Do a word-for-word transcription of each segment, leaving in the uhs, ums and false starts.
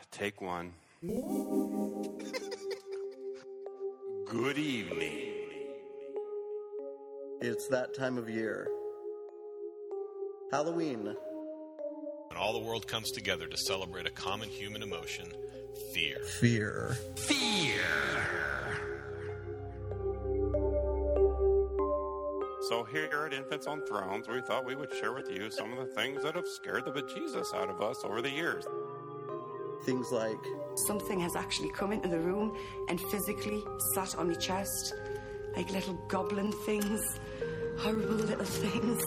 Take one. Good evening. It's that time of year. Halloween. And all the world comes together to celebrate a common human emotion, fear. Fear. Fear. So here at Infants on Thrones, we thought we would share with you some of the things that have scared the bejesus out of us over the years. Things like... Something has actually come into the room and physically sat on my chest. Like little goblin things. Horrible little things.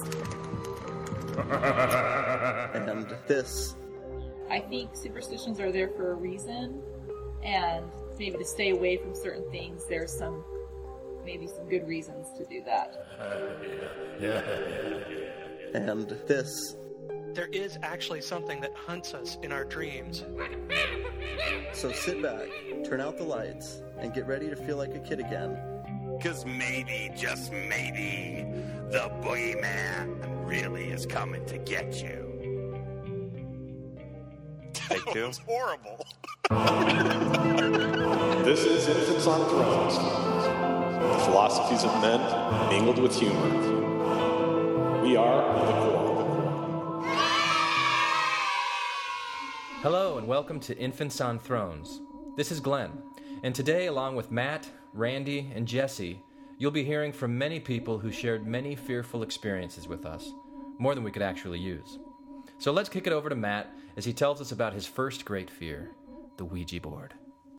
And this. I think superstitions are there for a reason. And maybe to stay away from certain things, there's some... maybe some good reasons to do that. And this. There is actually something that hunts us in our dreams. So sit back, turn out the lights, and get ready to feel like a kid again. Because maybe, just maybe, the boogeyman really is coming to get you. Take two. That was horrible. This is Infants on Thrones. The philosophies of men mingled with humor. We are the core. Hello and welcome to Infants on Thrones. This is Glenn, and today, along with Matt, Randy, and Jesse, you'll be hearing from many people who shared many fearful experiences with us, more than we could actually use. So let's kick it over to Matt as he tells us about his first great fear, the Ouija board.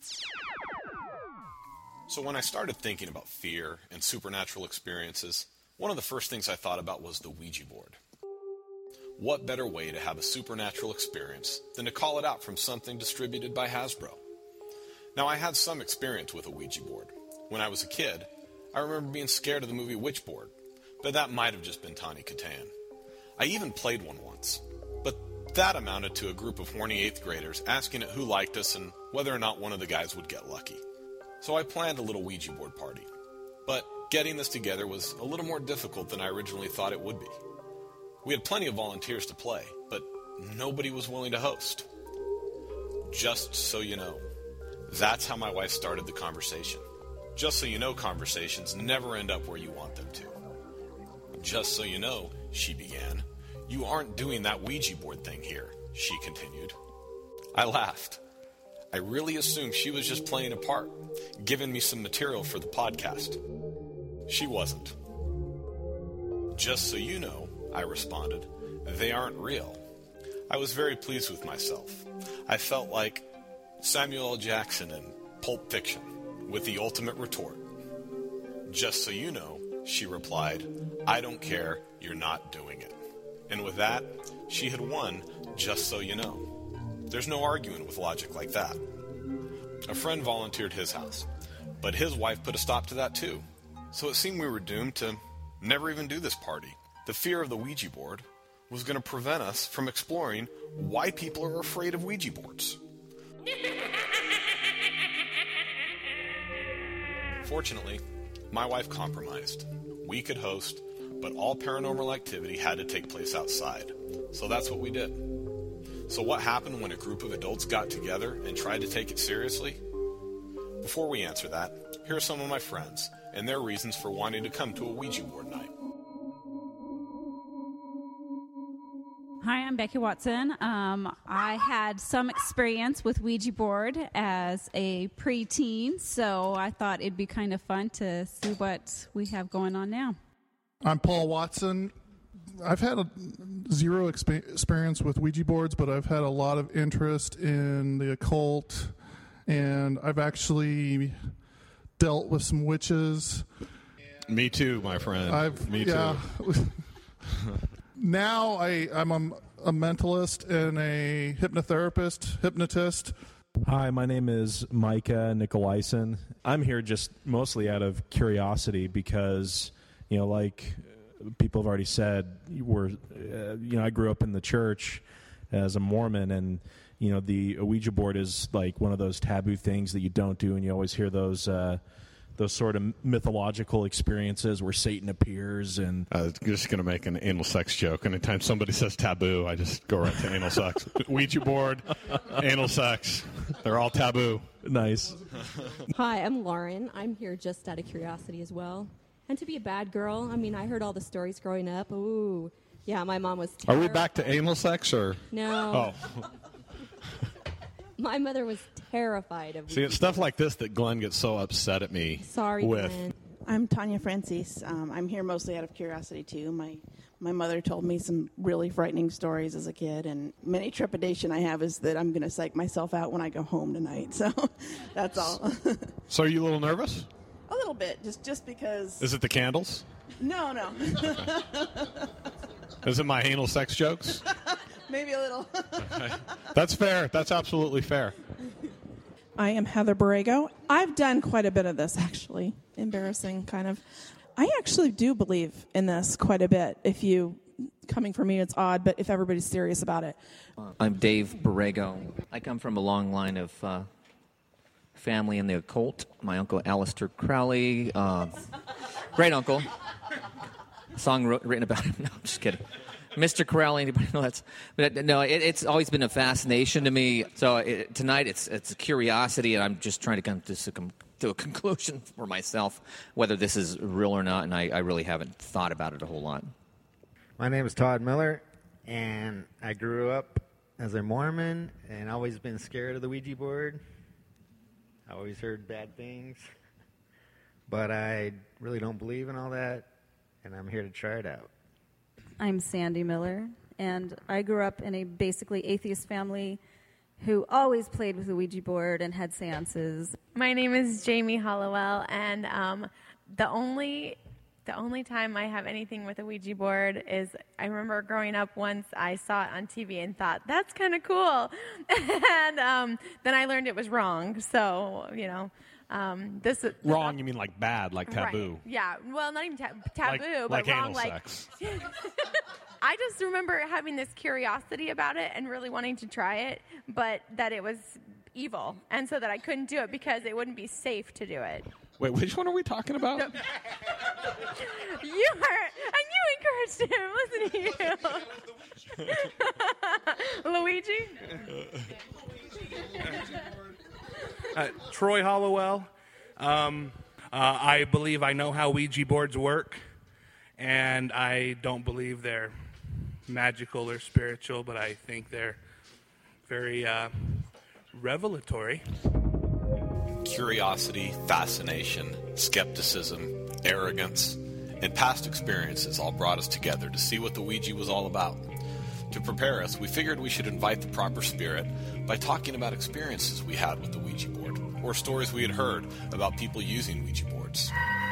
So when I started thinking about fear and supernatural experiences, one of the first things I thought about was the Ouija board. What better way to have a supernatural experience than to call it out from something distributed by Hasbro? Now, I had some experience with a Ouija board. When I was a kid, I remember being scared of the movie Witchboard, but that might have just been Tawny Kitaen. I even played one once, but that amounted to a group of horny eighth graders asking it who liked us and whether or not one of the guys would get lucky. So I planned a little Ouija board party, but getting this together was a little more difficult than I originally thought it would be. We had plenty of volunteers to play, but nobody was willing to host. Just so you know, that's how my wife started the conversation. Just so you know, conversations never end up where you want them to. Just so you know, she began, you aren't doing that Ouija board thing here, she continued. I laughed. I really assumed she was just playing a part, giving me some material for the podcast. She wasn't. Just so you know, I responded, they aren't real. I was very pleased with myself. I felt like Samuel L. Jackson in Pulp Fiction, with the ultimate retort. Just so you know, she replied, I don't care, you're not doing it. And with that, she had won, just so you know. There's no arguing with logic like that. A friend volunteered his house, but his wife put a stop to that too. So it seemed we were doomed to never even do this party. The fear of the Ouija board was going to prevent us from exploring why people are afraid of Ouija boards. Fortunately, my wife compromised. We could host, but all paranormal activity had to take place outside. So that's what we did. So what happened when a group of adults got together and tried to take it seriously? Before we answer that, here are some of my friends and their reasons for wanting to come to a Ouija board night. Hi, I'm Becky Watson. Um, I had some experience with Ouija board as a preteen, so I thought it'd be kind of fun to see what we have going on now. I'm Paul Watson. I've had a zero exp- experience with Ouija boards, but I've had a lot of interest in the occult, and I've actually dealt with some witches. Me too, my friend. I've, Me yeah. too. Now I, I'm a, a mentalist and a hypnotherapist, hypnotist. Hi, my name is Micah Nicolaisen. I'm here just mostly out of curiosity because, you know, like people have already said, we're, uh, you know, I grew up in the church as a Mormon, and, you know, the Ouija board is like one of those taboo things that you don't do, and you always hear those uh, those sort of mythological experiences where Satan appears. And I was just going to make an anal sex joke. Anytime somebody says taboo, I just go right to anal sex. Ouija board, anal sex. They're all taboo. Nice. Hi, I'm Lauren. I'm here just out of curiosity as well. And to be a bad girl, I mean, I heard all the stories growing up. Ooh, yeah, my mom was Are we back to anal sex, or? No. Oh. My mother was terrified of See, it's stuff like this that Glenn gets so upset at me Sorry, with. Glenn. I'm Tanya Francis. Um, I'm here mostly out of curiosity, too. My my mother told me some really frightening stories as a kid, and many trepidation I have is that I'm going to psych myself out when I go home tonight. So that's all. So are you a little nervous? A little bit, just just because. Is it the candles? No, no. Is it my anal sex jokes? Maybe a little. That's fair. That's absolutely fair. I am Heather Borrego. I've done quite a bit of this, actually. Embarrassing, kind of. I actually do believe in this quite a bit. If you, coming from me, it's odd, but if everybody's serious about it. I'm Dave Borrego. I come from a long line of uh, family in the occult. My uncle Aleister Crowley, uh, great uncle. A song wrote, written about him. No, I'm just kidding. Mister Corrali, anybody know that's? But no, it, it's always been a fascination to me. So it, tonight, it's it's a curiosity, and I'm just trying to come to, come to a conclusion for myself whether this is real or not. And I, I really haven't thought about it a whole lot. My name is Todd Miller, and I grew up as a Mormon, and always been scared of the Ouija board. I always heard bad things, but I really don't believe in all that, and I'm here to try it out. I'm Sandy Miller, and I grew up in a basically atheist family who always played with the Ouija board and had seances. My name is Jamie Hollowell, and um, the only the only time I have anything with a Ouija board is I remember growing up once I saw it on T V and thought, that's kind of cool. and um, then I learned it was wrong, so, you know. Um, this Wrong, you mean like bad, like taboo. Right. Yeah, well, not even tab- taboo, Like- but like wrong, anal like. sex. I just remember having this curiosity about it and really wanting to try it, but that it was evil, and so that I couldn't do it because it wouldn't be safe to do it. Wait, which one are we talking about? You are, and you encouraged him. Listen to you, Luigi. Uh, Troy Hollowell. Um, uh, I believe I know how Ouija boards work, and I don't believe they're magical or spiritual, but I think they're very uh, revelatory. Curiosity, fascination, skepticism, arrogance, and past experiences all brought us together to see what the Ouija was all about. To prepare us, we figured we should invite the proper spirit by talking about experiences we had with the Ouija board, or stories we had heard about people using Ouija boards.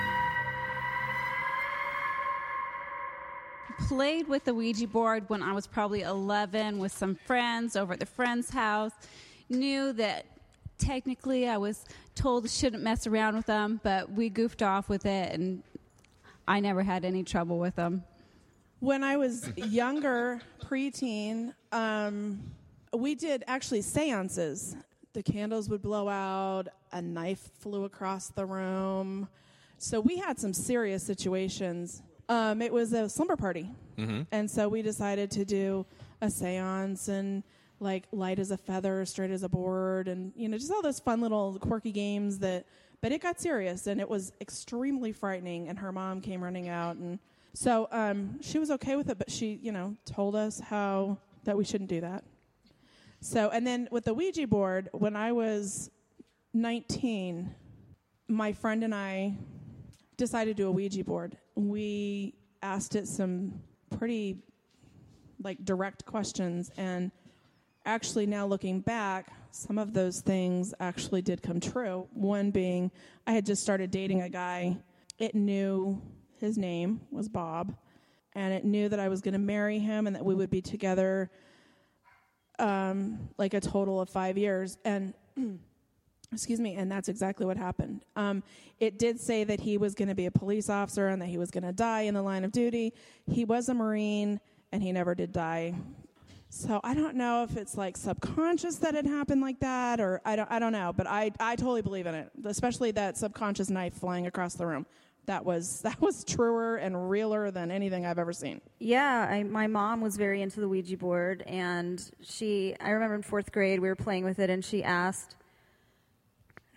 Played with the Ouija board when I was probably eleven with some friends over at the friend's house. Knew that technically I was told I shouldn't mess around with them, but we goofed off with it, and I never had any trouble with them. When I was younger, preteen, um, we did actually seances. The candles would blow out, a knife flew across the room. So we had some serious situations. Um, it was a slumber party. Mm-hmm. And so we decided to do a seance and like light as a feather, straight as a board, and, you know, just all those fun little quirky games that, but it got serious and it was extremely frightening, and her mom came running out, and so um, she was okay with it, but she, you know, told us how that we shouldn't do that. So, and then with the Ouija board, when I was nineteen, my friend and I decided to do a Ouija board. We asked it some pretty, like, direct questions, and actually now looking back, some of those things actually did come true. One being, I had just started dating a guy. It knew his name was Bob, and it knew that I was going to marry him and that we would be together um, like a total of five years. And excuse me, and that's exactly what happened. Um, it did say that he was going to be a police officer and that he was going to die in the line of duty. He was a Marine, and he never did die. So I don't know if it's like subconscious that it happened like that, or I don't I don't know, but I, I totally believe in it, especially that subconscious knife flying across the room. That was that was truer and realer than anything I've ever seen. Yeah, I, my mom was very into the Ouija board, and she, I remember in fourth grade we were playing with it, and she asked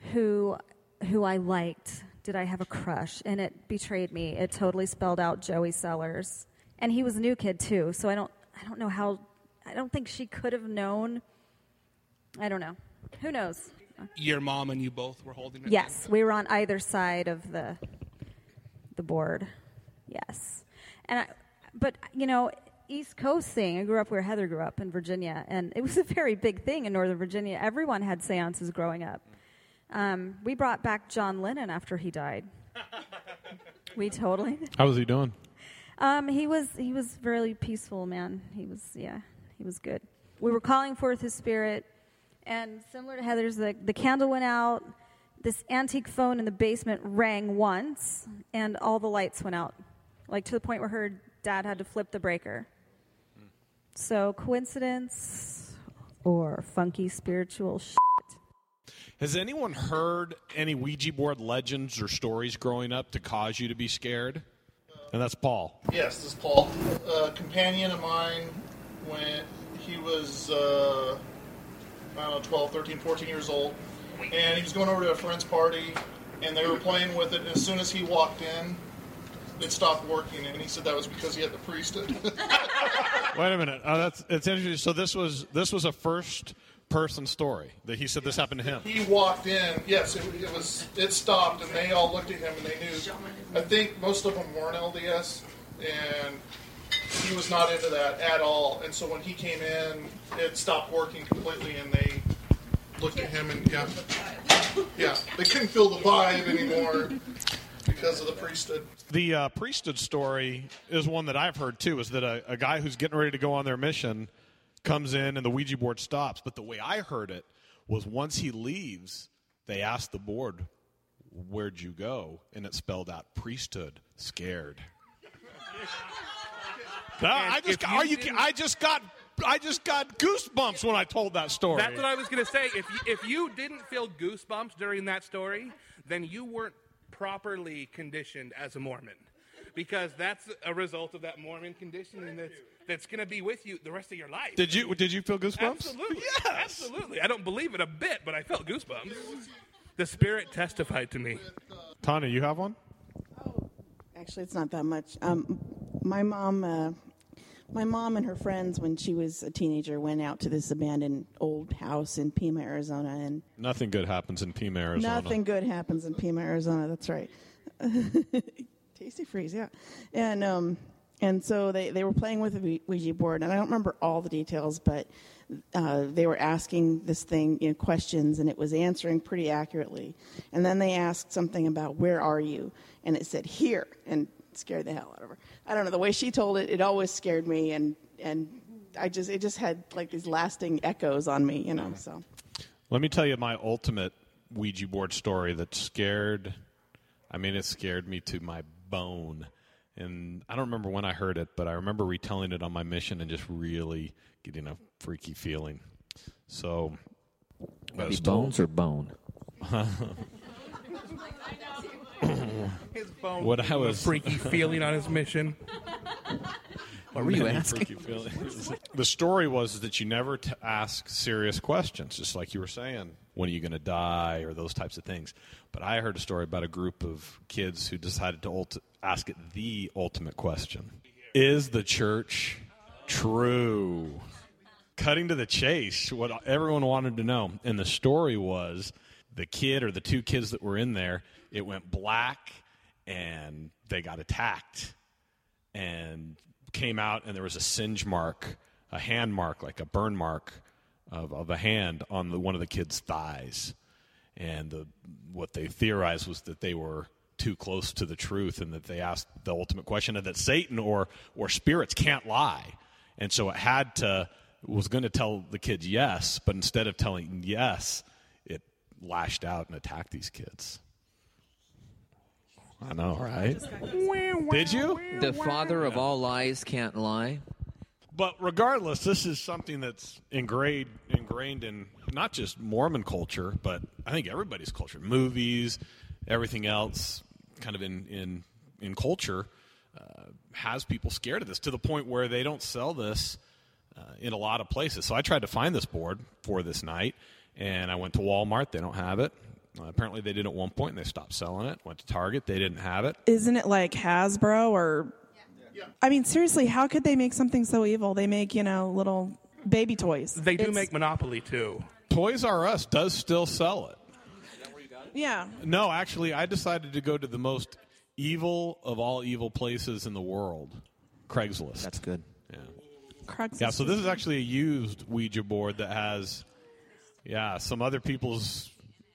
who who I liked. Did I have a crush? And it betrayed me. It totally spelled out Joey Sellers. And he was a new kid too, so I don't I don't know how I don't think she could have known. I don't know. Who knows? Your mom and you both were holding her Yes, hand? we were on either side of the the board. Yes. And I, but you know, East Coast thing, I grew up where Heather grew up in Virginia, and it was a very big thing in Northern Virginia. Everyone had seances growing up. Um, we brought back John Lennon after he died. We totally. How was he doing? Um, he was he was really peaceful, man. He was yeah, he was good. We were calling forth his spirit, and similar to Heather's, the the candle went out. This antique phone in the basement rang once, and all the lights went out, like to the point where her dad had to flip the breaker. So coincidence or funky spiritual shit? Has anyone heard any Ouija board legends or stories growing up to cause you to be scared? And that's Paul. Yes, this is Paul. A companion of mine, when he was, uh, I don't know, twelve, thirteen, fourteen years old, and he was going over to a friend's party, and they were playing with it, and as soon as he walked in, it stopped working, and he said that was because he had the priesthood. Wait a minute. Oh, that's it's interesting. So this was this was a first-person story that he said this happened to him. He walked in. Yes, it, it was. It stopped, and they all looked at him, and they knew. I think most of them weren't L D S, and he was not into that at all. And so when he came in, it stopped working completely, and they looked at him, and yeah, yeah, they couldn't feel the vibe anymore because of the priesthood. The uh, priesthood story is one that I've heard, too, is that a, a guy who's getting ready to go on their mission comes in and the Ouija board stops. But the way I heard it was once he leaves, they ask the board, where'd you go? And it spelled out priesthood, scared. No, I just got, are you, I just got I just got goosebumps when I told that story. That's what I was going to say. If you, if you didn't feel goosebumps during that story, then you weren't properly conditioned as a Mormon, because that's a result of that Mormon conditioning that's, that's going to be with you the rest of your life. Did you Did you feel goosebumps? Absolutely. Yes. Absolutely. I don't believe it a bit, but I felt goosebumps. The Spirit testified to me. Tanya, you have one? Actually, it's not that much. Um, my mom, uh, my mom and her friends, when she was a teenager, went out to this abandoned old house in Pima, Arizona, and Nothing good happens in Pima, Arizona. nothing good happens in Pima, Arizona. That's right. Tasty Freeze, yeah. And um, and so they, they were playing with a Ouija board, and I don't remember all the details, but uh, they were asking this thing, you know, questions, and it was answering pretty accurately. And then they asked something about, where are you? And it said, here, and it scared the hell out of her. I don't know, the way she told it, it always scared me, and and I just it just had like these lasting echoes on me, you know. So let me tell you my ultimate Ouija board story that scared, I mean, it scared me to my bone. And I don't remember when I heard it, but I remember retelling it on my mission and just really getting a freaky feeling. So, Maybe bones or bone? His phone what I was a freaky feeling on his mission. What were you Many asking? freaky feelings. The story was that you never t- ask serious questions, just like you were saying, when are you going to die, or those types of things. But I heard a story about a group of kids who decided to ult- ask it the ultimate question. Is the church true? Cutting to the chase, what everyone wanted to know. And the story was the kid or the two kids that were in there, it went black and they got attacked and came out, and there was a singe mark, a hand mark, like a burn mark of, of a hand on the, one of the kids' thighs. And the, what they theorized was that they were too close to the truth, and that they asked the ultimate question, and that Satan or or spirits can't lie. And so it had to, was going to tell the kids yes, but instead of telling yes, it lashed out and attacked these kids. I know, right? Did you? The father of all lies can't lie. But regardless, this is something that's ingrained ingrained in not just Mormon culture, but I think everybody's culture. Movies, everything else, kind of in in, in culture, uh, has people scared of this to the point where they don't sell this uh, in a lot of places. So I tried to find this board for this night, and I went to Walmart. They don't have it. Uh, apparently they did at one point, and they stopped selling it. Went to Target. They didn't have it. Isn't it like Hasbro or... Yeah. I mean, seriously, how could they make something so evil? They make, you know, little baby toys. They do It's- make Monopoly, too. Toys R Us does still sell it. Yeah. No, actually, I decided to go to the most evil of all evil places in the world, Craigslist. That's good. Yeah. Craigslist. Yeah, so this is actually a used Ouija board that has, yeah, some other people's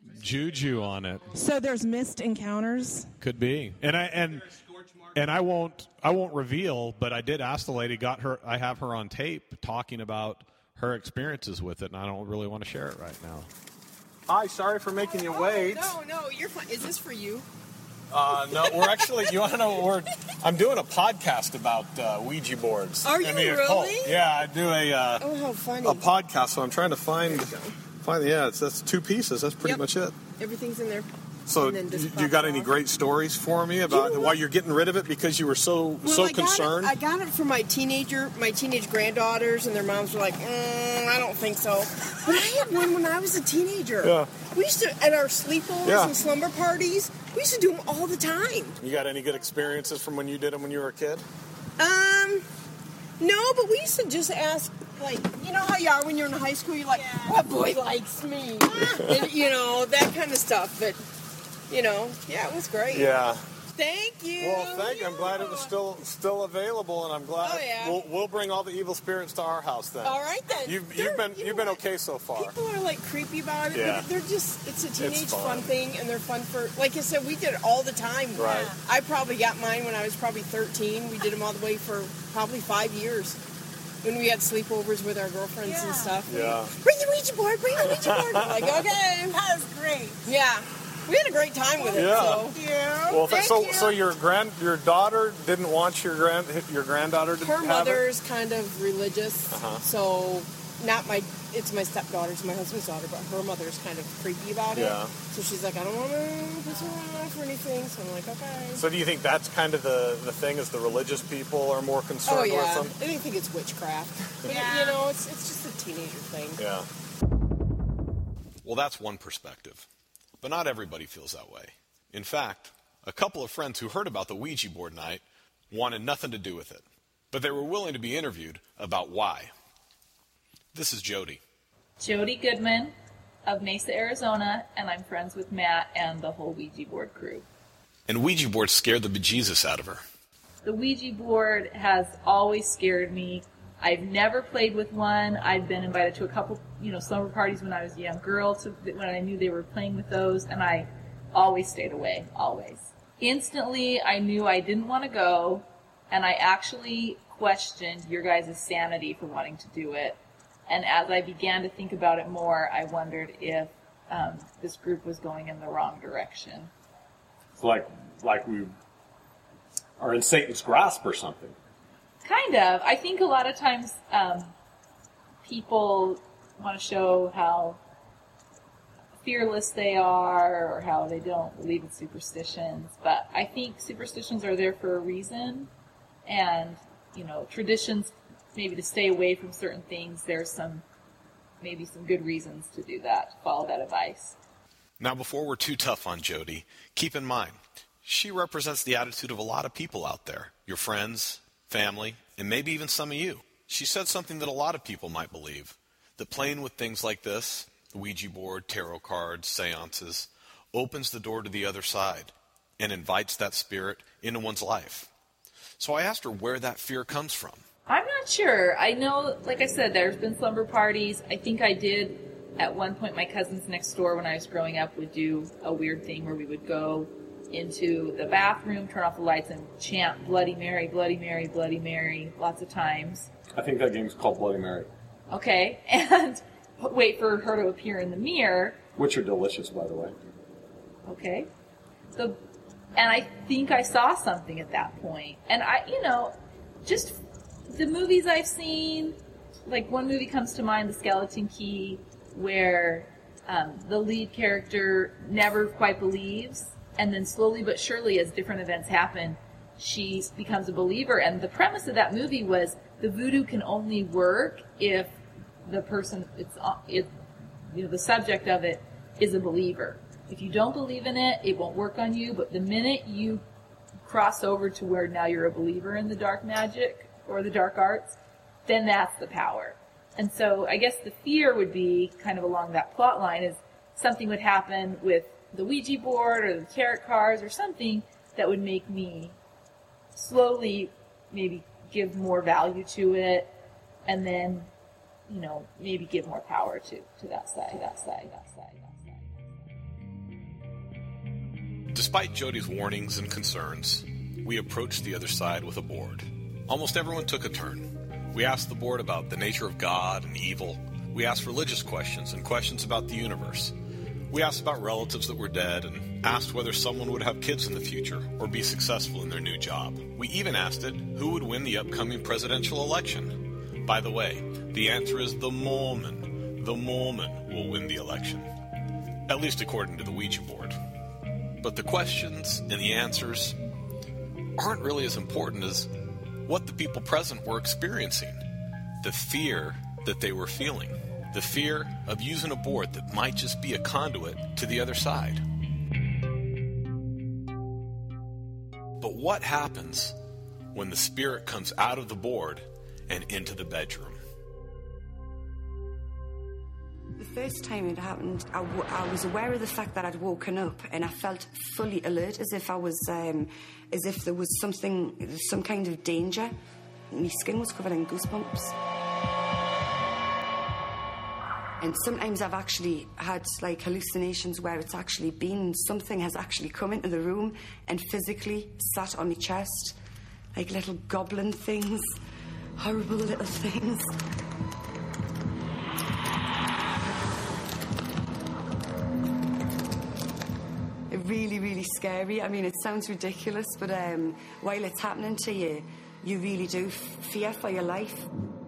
juju on it. So there's missed encounters? Could be. And I and and I won't I won't reveal, but I did ask the lady, got her I have her on tape talking about her experiences with it, and I don't really want to share it right now. Hi, sorry for making you wait. No, no, you're fine. Is this for you? Uh, no, we're actually, you want to know what we're, I'm doing a podcast about uh, Ouija boards. Are you and the occult. really? Yeah, I do a uh, Oh, how funny. a podcast, so I'm trying to find, find yeah, it's, that's two pieces. That's pretty Yep. much it. Everything's in there. So, And then this you, you got pops any off. great stories for me about You know why you're getting rid of it because you were so Well, so I got concerned? It, I got it for my teenager, my teenage granddaughters, and their moms were like, mm, I don't think so. But I had one when I was a teenager. Yeah. We used to, at our sleepovers Yeah. and slumber parties, we used to do them all the time. You got any good experiences from when you did them when you were a kid? Um, no, but we used to just ask, like, you know how you are when you're in high school? You're like, what boy likes me? And, you know, that kind of stuff. But, you know, yeah, it was great. Yeah. Thank you. Well, thank you. I'm glad it was still still available, and I'm glad Oh, yeah. we'll, we'll bring all the evil spirits to our house then. All right, then. You've, They're- you've been you you've been okay so far. People are like creepy about it, Yeah. but they're just, it's a teenage It's fun. fun thing, and they're fun for, like I said, we did it all the time. Right. I probably got mine when I was probably thirteen. We did them all the way for probably five years. When we had sleepovers with our girlfriends and stuff. Yeah. Bring the Ouija board, bring the Ouija board. I'm like, okay. That was great. Yeah. We had a great time with it. Yeah. So. Yeah. Well, Thank so you. so your grand your daughter didn't want your grand your granddaughter to Her have mother's kind of religious, Uh-huh. so not my. It's my stepdaughter's, my husband's daughter, but her mother's kind of creepy about it. Yeah. So she's like, I don't want to piss her off or anything. So I'm like, okay. it? So do you think that's kind of the the thing? Is the religious people are more concerned Oh yeah, with them? I think it's witchcraft. But you know, it's it's just a teenager thing. Yeah. Well, that's one perspective. But not everybody feels that way. In fact, a couple of friends who heard about the Ouija board night wanted nothing to do with it. But they were willing to be interviewed about why. This is Jody. Jody Goodman of Mesa, Arizona, and I'm friends with Matt and the whole Ouija board crew. And Ouija board scared the bejesus out of her. The Ouija board has always scared me. I've never played with one. I've been invited to a couple, you know, slumber parties when I was a young girl, to, when I knew they were playing with those, and I always stayed away, always. Instantly, I knew I didn't want to go, and I actually questioned your guys' sanity for wanting to do it. And as I began to think about it more, I wondered if um, this group was going in the wrong direction. It's like like we are in Satan's grasp or something. Kind of. I think a lot of times um, people want to show how fearless they are or how they don't believe in superstitions. But I think superstitions are there for a reason. And, you know, traditions, maybe to stay away from certain things, there's some, maybe some good reasons to do that, to follow that advice. Now, before we're too tough on Jody, keep in mind, she represents the attitude of a lot of people out there. Your friends, family, and maybe even some of you. She said something that a lot of people might believe, that playing with things like this, the Ouija board, tarot cards, seances, opens the door to the other side and invites that spirit into one's life. So I asked her where that fear comes from. I'm not sure. I know, like I said, there's been slumber parties. I think I did, at one point, my cousins next door when I was growing up would do a weird thing where we would go into the bathroom, turn off the lights, and chant Bloody Mary, Bloody Mary, Bloody Mary lots of times. I think that game's called Bloody Mary, Okay, and wait for her to appear in the mirror. which are delicious, by the way. Okay. So, and I think I saw something at that point. And I, you know, just the movies I've seen, like one movie comes to mind, The Skeleton Key, where um, the lead character never quite believes, and then slowly but surely, as different events happen, she becomes a believer. And the premise of that movie was the voodoo can only work if the person, it's, it, you know, the subject of it is a believer. if you don't believe in it, it won't work on you. But the minute you cross over to where now you're a believer in the dark magic or the dark arts, then that's the power. And so I guess the fear would be kind of along that plot line is something would happen with the Ouija board or the tarot cards or something that would make me slowly maybe give more value to it, and then, you know, maybe give more power to, to that side, that side, that side, that side. Despite Jody's warnings and concerns, we approached the other side with a board. Almost everyone took a turn. We asked the board about the nature of God and evil. We asked religious questions and questions about the universe. We asked about relatives that were dead and asked whether someone would have kids in the future or be successful in their new job. We even asked it who would win the upcoming presidential election. By the way, the answer is the Mormon. The Mormon will win the election. At least according to the Ouija board. But the questions and the answers aren't really as important as what the people present were experiencing. The fear that they were feeling. The fear of using a board that might just be a conduit to the other side. But what happens when the spirit comes out of the board and into the bedroom? The first time it happened, I, w- I was aware of the fact that I'd woken up, and I felt fully alert, as if I was, um, as if there was something, some kind of danger. My skin was covered in goosebumps. And sometimes I've actually had like hallucinations where it's actually been, something has actually come into the room and physically sat on my chest, like little goblin things, horrible little things. Really, really scary. I mean, it sounds ridiculous, but um, while it's happening to you, you really do f- fear for your life.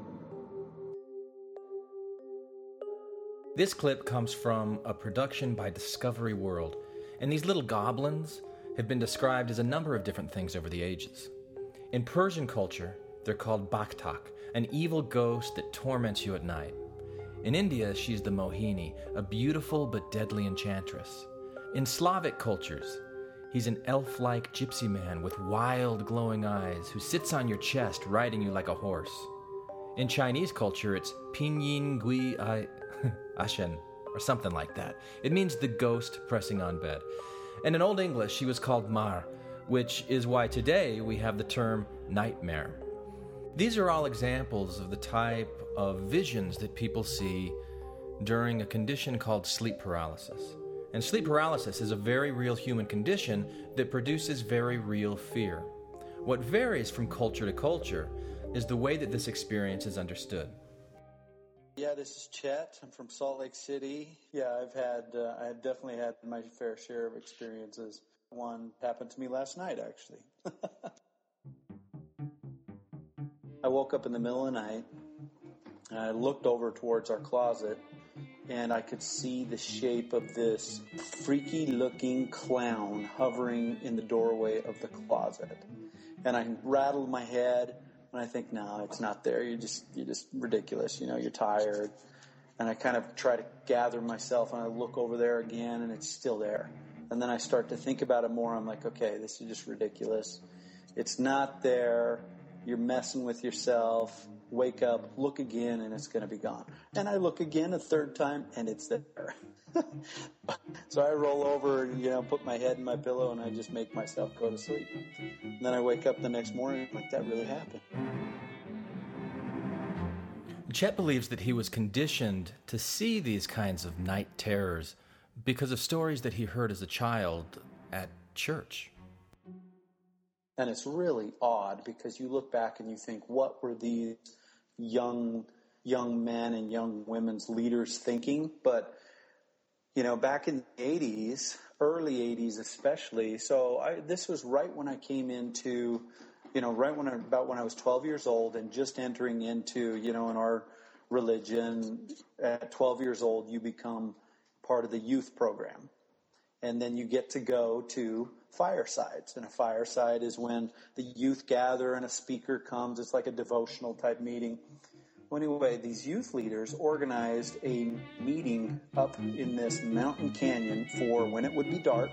This clip comes from a production by Discovery World, and these little goblins have been described as a number of different things over the ages. In Persian culture, they're called Bakhtak, an evil ghost that torments you at night. In India, she's the Mohini, a beautiful but deadly enchantress. In Slavic cultures, he's an elf-like gypsy man with wild, glowing eyes who sits on your chest, riding you like a horse. In Chinese culture, it's Pinyin Gui Ai Ashen, or something like that. It means the ghost pressing on bed. And in Old English, she was called Mar, which is why today we have the term nightmare. These are all examples of the type of visions that people see during a condition called sleep paralysis. And sleep paralysis is a very real human condition that produces very real fear. What varies from culture to culture is the way that this experience is understood. Yeah, this is Chet. I'm from Salt Lake City. Yeah, I've had, uh, I have definitely had my fair share of experiences. One happened to me last night, actually. I woke up in the middle of the night, and I looked over towards our closet, and I could see the shape of this freaky-looking clown hovering in the doorway of the closet. And I rattled my head, and I think, no, it's not there. You're just, you're just ridiculous. You know, you're tired. And I kind of try to gather myself, and I look over there again, and it's still there. And then I start to think about it more. I'm like, okay, this is just ridiculous. It's not there. You're messing with yourself. Wake up, look again, and it's going to be gone. And I look again a third time, and it's there. So I roll over, you know, put my head in my pillow, and I just make myself go to sleep. And then I wake up the next morning, like, that really happened. Chet believes that he was conditioned to see these kinds of night terrors because of stories that he heard as a child at church. And it's really odd because you look back and you think, what were these young young men and young women's leaders thinking? But, you know, back in the eighties, early eighties especially, so I, this was right when I came into, you know, right when I, about when I was twelve years old and just entering into, you know, in our religion, at twelve years old, you become part of the youth program. And then you get to go to firesides. And a fireside is when the youth gather and a speaker comes. It's like a devotional type meeting. Well, anyway, these youth leaders organized a meeting up in this mountain canyon for when it would be dark.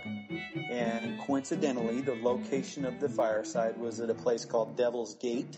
And coincidentally, the location of the fireside was at a place called Devil's Gate.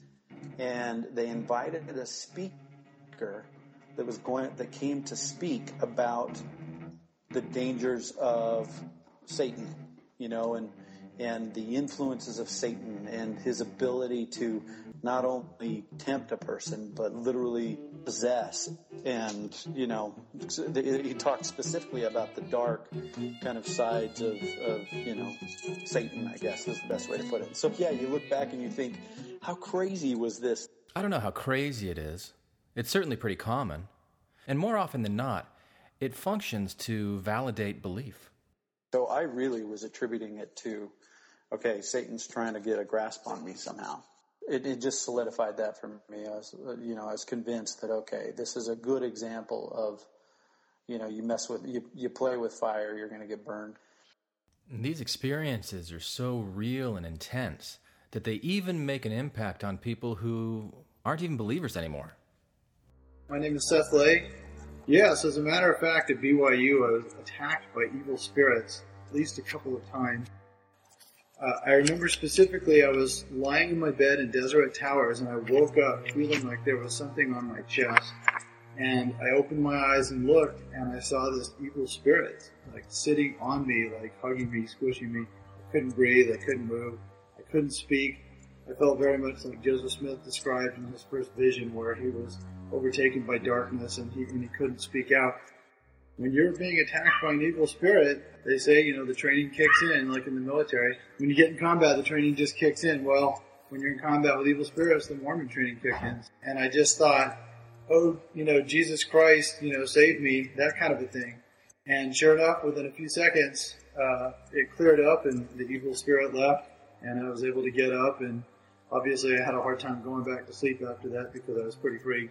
And they invited a speaker that was going that came to speak about the dangers of Satan, you know, and and the influences of Satan and his ability to not only tempt a person, but literally possess. And, you know, he talked specifically about the dark kind of sides of, of, you know, Satan, I guess is the best way to put it. So, yeah, you look back and you think, how crazy was this? I don't know how crazy it is. It's certainly pretty common. And more often than not, it functions to validate belief. So I really was attributing it to, okay, Satan's trying to get a grasp on me somehow. It, it just solidified that for me. I was, you know, I was convinced that, okay, this is a good example of, you know, you mess with, you, you play with fire, you're going to get burned. These experiences are so real and intense that they even make an impact on people who aren't even believers anymore. My name is Seth Lay. Yes, as a matter of fact, at B Y U, I was attacked by evil spirits at least a couple of times. Uh, I remember specifically I was lying in my bed in Deseret Towers, and I woke up feeling like there was something on my chest. And I opened my eyes and looked, and I saw this evil spirit, like sitting on me, like hugging me, squishing me. I couldn't breathe, I couldn't move, I couldn't speak. I felt very much like Joseph Smith described in his first vision, where he was overtaken by darkness and he, and he couldn't speak out. When you're being attacked by an evil spirit, they say, you know, the training kicks in, like in the military. When you get in combat, the training just kicks in. Well, when you're in combat with evil spirits, the Mormon training kicks in. And I just thought, oh, you know, Jesus Christ, you know, saved me, that kind of a thing. And sure enough, within a few seconds, uh, it cleared up and the evil spirit left, and I was able to get up. And obviously I had a hard time going back to sleep after that because I was pretty freaked.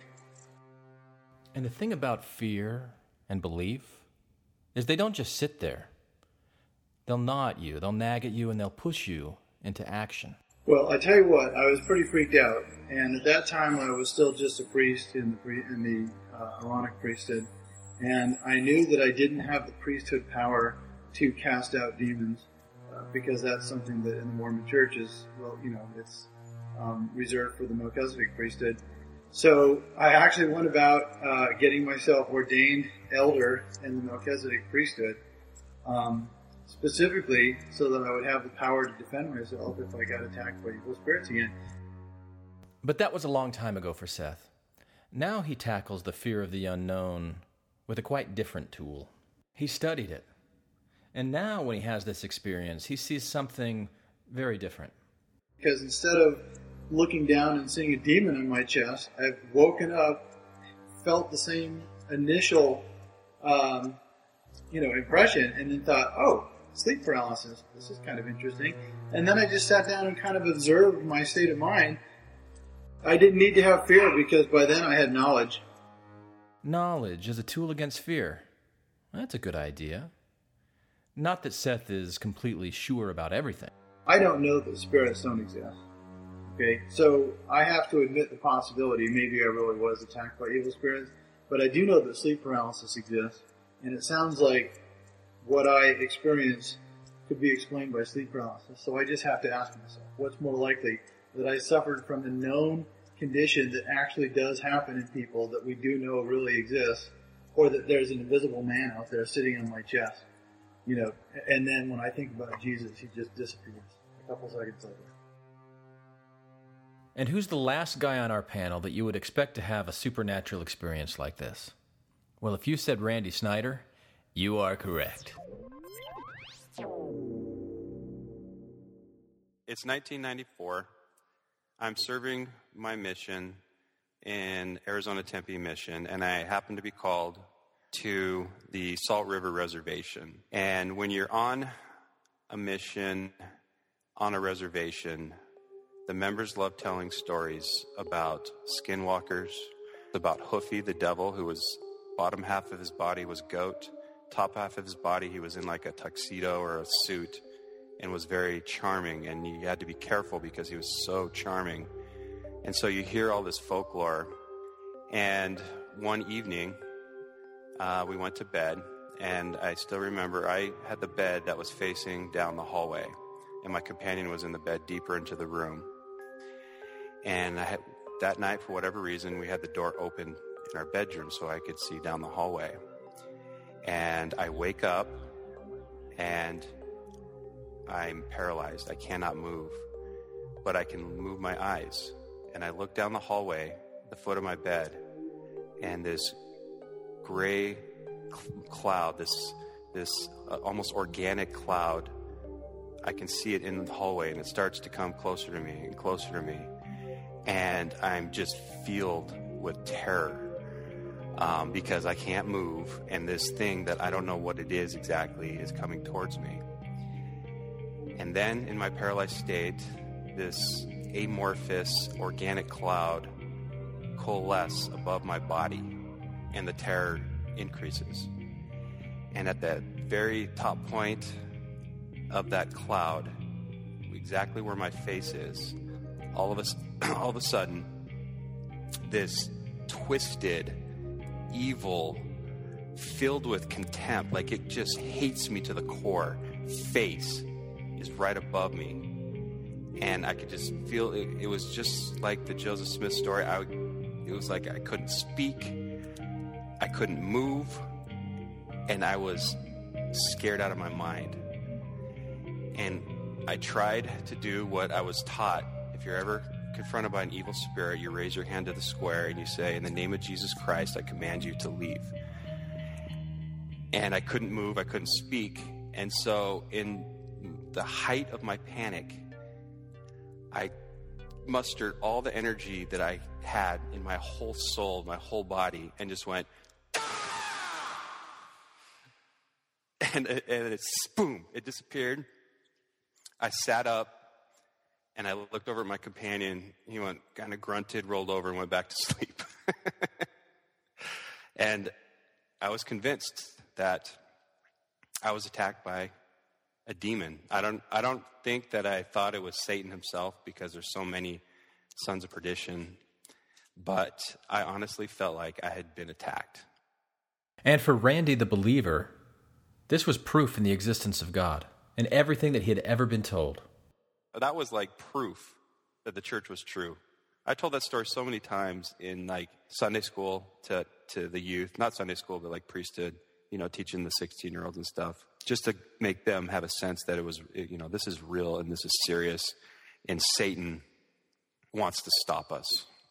And the thing about fear and belief is they don't just sit there. They'll gnaw at you, they'll nag at you, and they'll push you into action. Well, I tell you what, I was pretty freaked out, and at that time I was still just a priest in the pre- in the uh, Aaronic priesthood, and I knew that I didn't have the priesthood power to cast out demons, uh, because that's something that in the Mormon Church is, well, you know, it's um, reserved for the Melchizedek priesthood. So I actually went about uh, getting myself ordained elder in the Melchizedek priesthood, um, specifically so that I would have the power to defend myself if I got attacked by evil spirits again. But that was a long time ago for Seth. Now he tackles the fear of the unknown with a quite different tool. He studied it. And now when he has this experience, he sees something very different. Because instead of looking down and seeing a demon in my chest, I've woken up, felt the same initial, um, you know, impression, and then thought, oh, sleep paralysis. This is kind of interesting. And then I just sat down and kind of observed my state of mind. I didn't need to have fear because by then I had knowledge. Knowledge as a tool against fear. That's a good idea. Not that Seth is completely sure about everything. I don't know that spirits don't exist. Okay, so I have to admit the possibility maybe I really was attacked by evil spirits, but I do know that sleep paralysis exists, and it sounds like what I experience could be explained by sleep paralysis. So I just have to ask myself, what's more likely, that I suffered from the known condition that actually does happen in people that we do know really exists, or that there's an invisible man out there sitting on my chest, you know, and then when I think about Jesus, he just disappears a couple seconds later. And who's the last guy on our panel that you would expect to have a supernatural experience like this? Well, if you said Randy Snyder, you are correct. It's nineteen ninety-four. I'm serving my mission in Arizona Tempe Mission, and I happen to be called to the Salt River Reservation. And when you're on a mission on a reservation, the members love telling stories about skinwalkers, about Hoofy the devil, who was bottom half of his body was goat, top half of his body he was in like a tuxedo or a suit and was very charming, and you had to be careful because he was so charming. And so you hear all this folklore, And one evening, uh, we went to bed, and I still remember I had the bed that was facing down the hallway, and my companion was in the bed deeper into the room. And I had, that night, for whatever reason, we had the door open in our bedroom so I could see down the hallway. And I wake up, and I'm paralyzed. I cannot move, but I can move my eyes. And I look down the hallway, the foot of my bed, and this gray cl- cloud, this this uh, almost organic cloud, I can see it in the hallway, and it starts to come closer to me and closer to me. And I'm just filled with terror um, because I can't move, and this thing that I don't know what it is exactly is coming towards me. And then, in my paralyzed state, this amorphous organic cloud coalesces above my body, and the terror increases. And at the very top point of that cloud, exactly where my face is, all of a, all of a sudden, this twisted, evil, filled with contempt, like it just hates me to the core, face is right above me. And I could just feel it, it was just like the Joseph Smith story. I would, it was like I couldn't speak, I couldn't move, and I was scared out of my mind. And I tried to do what I was taught. If you're ever confronted by an evil spirit, you raise your hand to the square and you say, "In the name of Jesus Christ, I command you to leave." And I couldn't move, I couldn't speak. And so in the height of my panic, I mustered all the energy that I had in my whole soul, my whole body, and just went, and, and it's boom, it disappeared. I sat up, and I looked over at my companion. He went, kind of grunted, rolled over, and went back to sleep. And I was convinced that I was attacked by a demon. I don't I don't think that I thought it was Satan himself, because there's so many sons of perdition, but I honestly felt like I had been attacked. And for Randy the believer, this was proof in the existence of God and everything that he had ever been told. That was like proof that the church was true. I told that story so many times in like Sunday school to, to the youth, not Sunday school, but like priesthood, you know, teaching the sixteen-year-olds and stuff, just to make them have a sense that it was, you know, this is real and this is serious, and Satan wants to stop us.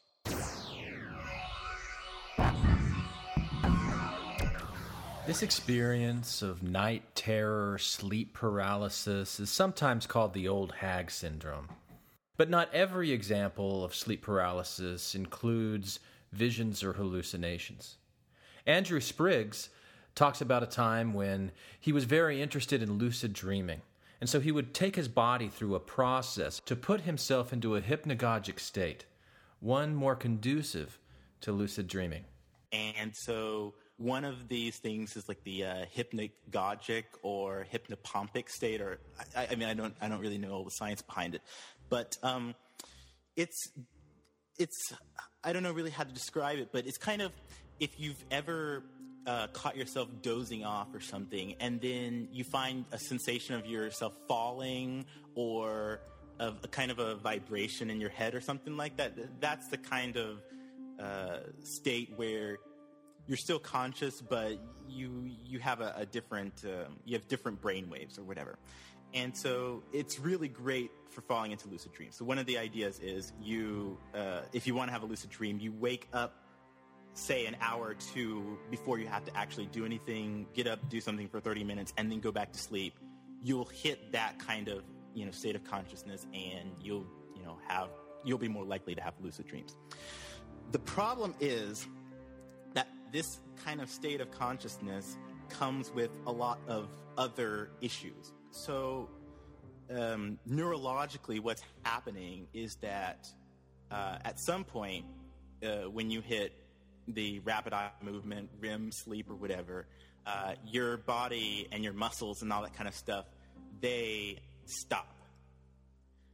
This experience of night terror, sleep paralysis is sometimes called the old hag syndrome. But not every example of sleep paralysis includes visions or hallucinations. Andrew Spriggs talks about a time when he was very interested in lucid dreaming, and so he would take his body through a process to put himself into a hypnagogic state, one more conducive to lucid dreaming. And so one of these things is like the uh, hypnagogic or hypnopompic state, or I, I mean, I don't, I don't really know all the science behind it, but um, it's, it's, I don't know really how to describe it, but it's kind of, if you've ever uh, caught yourself dozing off or something, and then you find a sensation of yourself falling, or of a kind of a vibration in your head or something like that, that's the kind of uh, state where you're still conscious, but you you have a, a different um, you have different brain waves or whatever, and so it's really great for falling into lucid dreams. So one of the ideas is you, uh, if you want to have a lucid dream, you wake up, say an hour or two before you have to actually do anything, get up, do something for thirty minutes, and then go back to sleep. You'll hit that kind of you know state of consciousness, and you'll you know have you'll be more likely to have lucid dreams. The problem is that this kind of state of consciousness comes with a lot of other issues. So um, neurologically, what's happening is that uh, at some point uh, when you hit the rapid eye movement, R E M sleep, or whatever, uh, your body and your muscles and all that kind of stuff, they stop.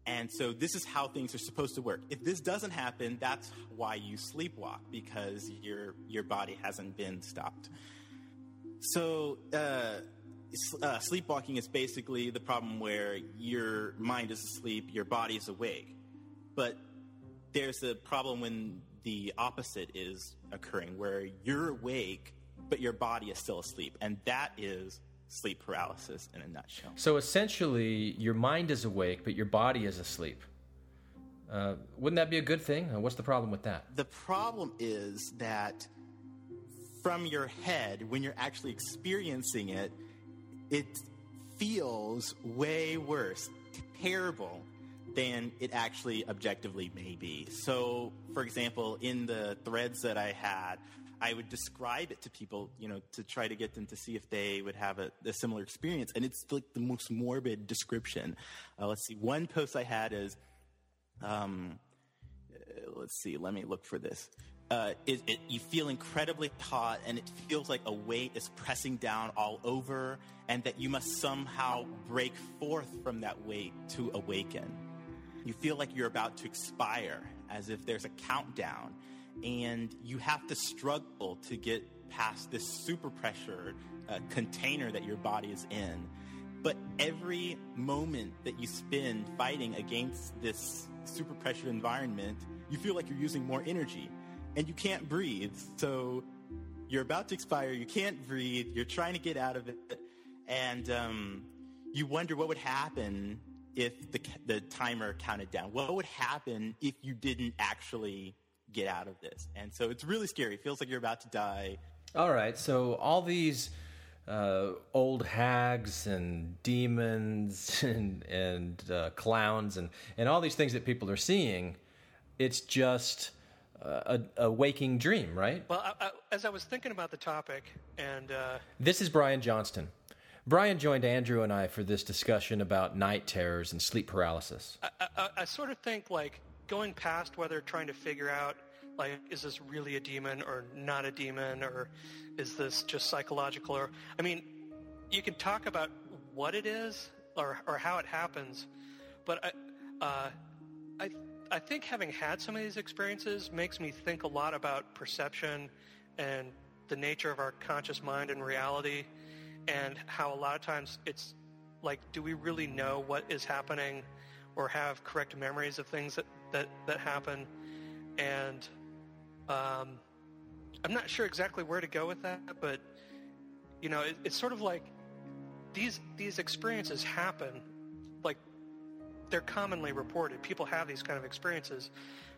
And so this is how things are supposed to work. If this doesn't happen, that's why you sleepwalk, because your your body hasn't been stopped. So uh, uh, sleepwalking is basically the problem where your mind is asleep, your body is awake. But there's a problem when the opposite is occurring, where you're awake, but your body is still asleep. And that is sleep paralysis in a nutshell. So essentially, your mind is awake, but your body is asleep. Uh, wouldn't that be a good thing? What's the problem with that? The problem is that from your head, when you're actually experiencing it, it feels way worse, terrible, than it actually objectively may be. So, for example, in the threads that I had, I would describe it to people, you know, to try to get them to see if they would have a, a similar experience. And it's like the most morbid description. Uh, let's see. One post I had is, um, uh, let's see. Let me look for this. Uh, it, it, you feel incredibly hot, and it feels like a weight is pressing down all over, and that you must somehow break forth from that weight to awaken. You feel like you're about to expire, as if there's a countdown. And you have to struggle to get past this super pressure uh, container that your body is in. But every moment that you spend fighting against this super pressure environment, you feel like you're using more energy. And you can't breathe. So you're about to expire, you can't breathe, you're trying to get out of it. And um, you wonder what would happen if the, the timer counted down. What would happen if you didn't actually get out of this? And so it's really scary. It feels like you're about to die. All right, so all these uh, old hags and demons and, and uh, clowns and, and all these things that people are seeing, it's just uh, a, a waking dream, right? Well, I, I, as I was thinking about the topic, and... Uh... This is Brian Johnston. Brian joined Andrew and I for this discussion about night terrors and sleep paralysis. I, I, I sort of think, like, going past whether trying to figure out, like, is this really a demon or not a demon, or is this just psychological? Or, I mean, you can talk about what it is or, or how it happens, but I, uh, I, I think having had some of these experiences makes me think a lot about perception and the nature of our conscious mind and reality, and how a lot of times it's like, do we really know what is happening or have correct memories of things that, that, that happen? And um, I'm not sure exactly where to go with that, but, you know, it, it's sort of like these these experiences happen, like, they're commonly reported. People have these kind of experiences.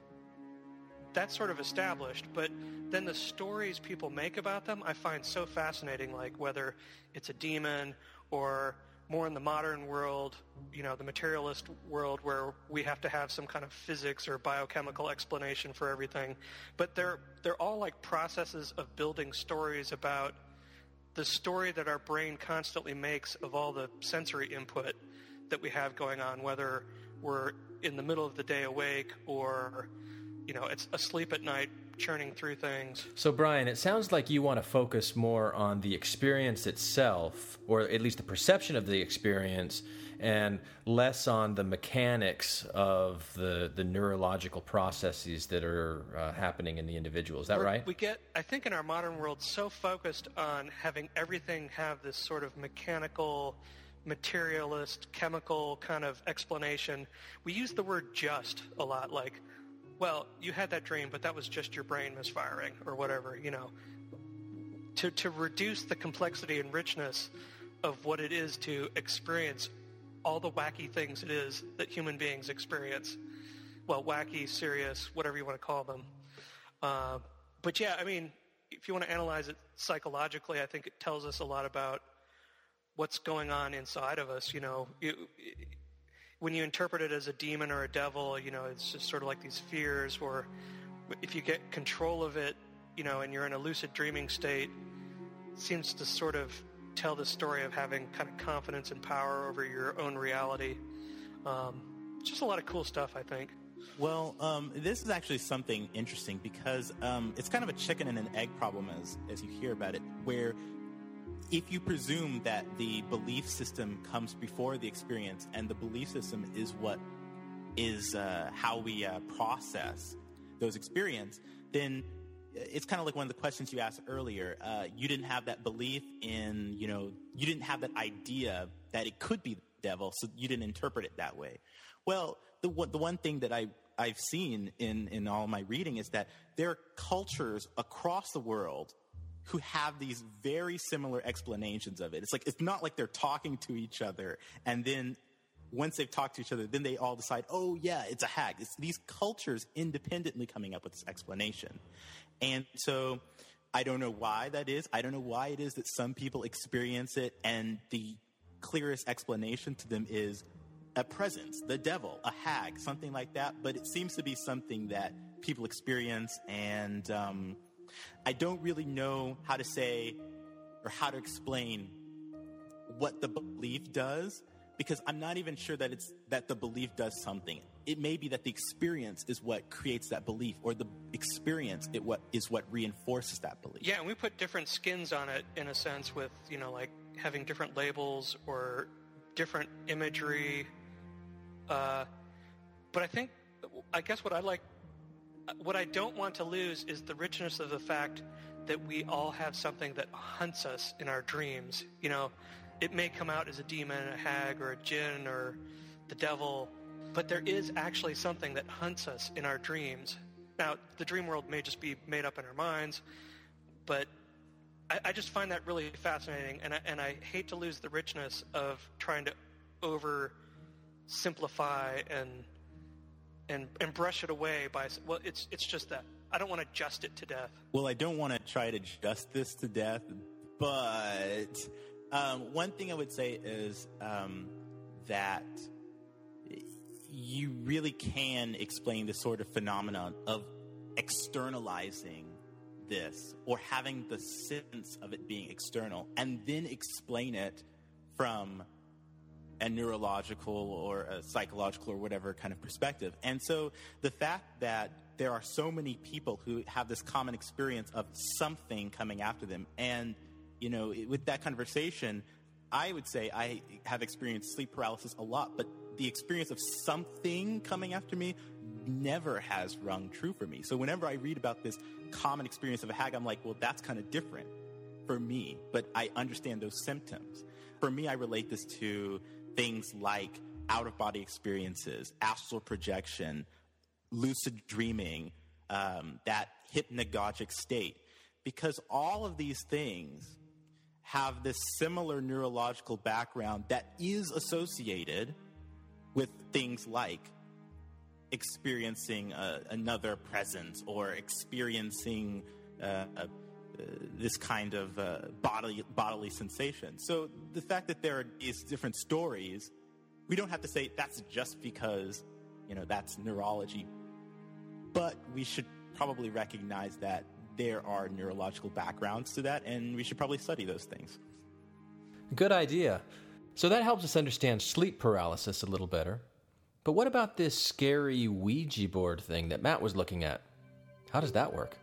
That's sort of established, but then the stories people make about them I find so fascinating, like whether it's a demon or more in the modern world, you know, the materialist world where we have to have some kind of physics or biochemical explanation for everything. But they're they're all like processes of building stories about the story that our brain constantly makes of all the sensory input that we have going on, whether we're in the middle of the day awake or, you know, it's asleep at night churning through things. So, Brian, it sounds like you want to focus more on the experience itself, or at least the perception of the experience, and less on the mechanics of the, the neurological processes that are uh, happening in the individual. Is that We're, right? We get, I think in our modern world, so focused on having everything have this sort of mechanical, materialist, chemical kind of explanation. We use the word just a lot, like, well, you had that dream, but that was just your brain misfiring or whatever, you know. To to reduce the complexity and richness of what it is to experience all the wacky things it is that human beings experience. Well, wacky, serious, whatever you want to call them. Uh, but yeah, I mean, if you want to analyze it psychologically, I think it tells us a lot about what's going on inside of us, you know. You, when you interpret it as a demon or a devil, you know, it's just sort of like these fears, or if you get control of it, you know, and you're in a lucid dreaming state, it seems to sort of tell the story of having kind of confidence and power over your own reality. Um, just a lot of cool stuff, I think. Well, um, this is actually something interesting because um, it's kind of a chicken and an egg problem as, as you hear about it, where if you presume that the belief system comes before the experience, and the belief system is what is uh, how we uh, process those experiences, then it's kind of like one of the questions you asked earlier. Uh, you didn't have that belief in, you know, you didn't have that idea that it could be the devil, so you didn't interpret it that way. Well, the the one thing that I, I've seen in, in all my reading is that there are cultures across the world who have these very similar explanations of it. It's like, it's not like they're talking to each other, and then once they've talked to each other, then they all decide, oh yeah, it's a hag. It's these cultures independently coming up with this explanation. And so I don't know why that is. I don't know why it is that some people experience it and the clearest explanation to them is a presence, the devil, a hag, something like that. But it seems to be something that people experience, and um, I don't really know how to say or how to explain what the belief does, because I'm not even sure that it's that the belief does something. It may be that the experience is what creates that belief, or the experience it what is what reinforces that belief. Yeah, and we put different skins on it in a sense, with, you know, like having different labels or different imagery. Uh, but I think, I guess what I like, what I don't want to lose is the richness of the fact that we all have something that hunts us in our dreams. You know, it may come out as a demon, a hag, or a jinn, or the devil, but there is actually something that hunts us in our dreams. Now, the dream world may just be made up in our minds, but I, I just find that really fascinating, and I, and I hate to lose the richness of trying to oversimplify and and and brush it away by, well, it's it's just that. I don't want to just it to death. Well, I don't want to try to just this to death, but um, one thing I would say is um, that you really can explain this sort of phenomenon of externalizing this, or having the sense of it being external, and then explain it from a neurological or a psychological or whatever kind of perspective. And so the fact that there are so many people who have this common experience of something coming after them, and, you know, with that conversation, I would say I have experienced sleep paralysis a lot, but the experience of something coming after me never has rung true for me. So whenever I read about this common experience of a hag, I'm like, well, that's kind of different for me, but I understand those symptoms. For me, I relate this to things like out-of-body experiences, astral projection, lucid dreaming, um, that hypnagogic state, because all of these things have this similar neurological background that is associated with things like experiencing uh, another presence, or experiencing uh, uh, this kind of uh, bodily bodily sensation. So the fact that there are these different stories, we don't have to say that's just because, you know, that's neurology, but we should probably recognize that there are neurological backgrounds to that, and we should probably study those things. Good idea. So that helps us understand sleep paralysis a little better. But what about this scary Ouija board thing that Matt was looking at? How does that work?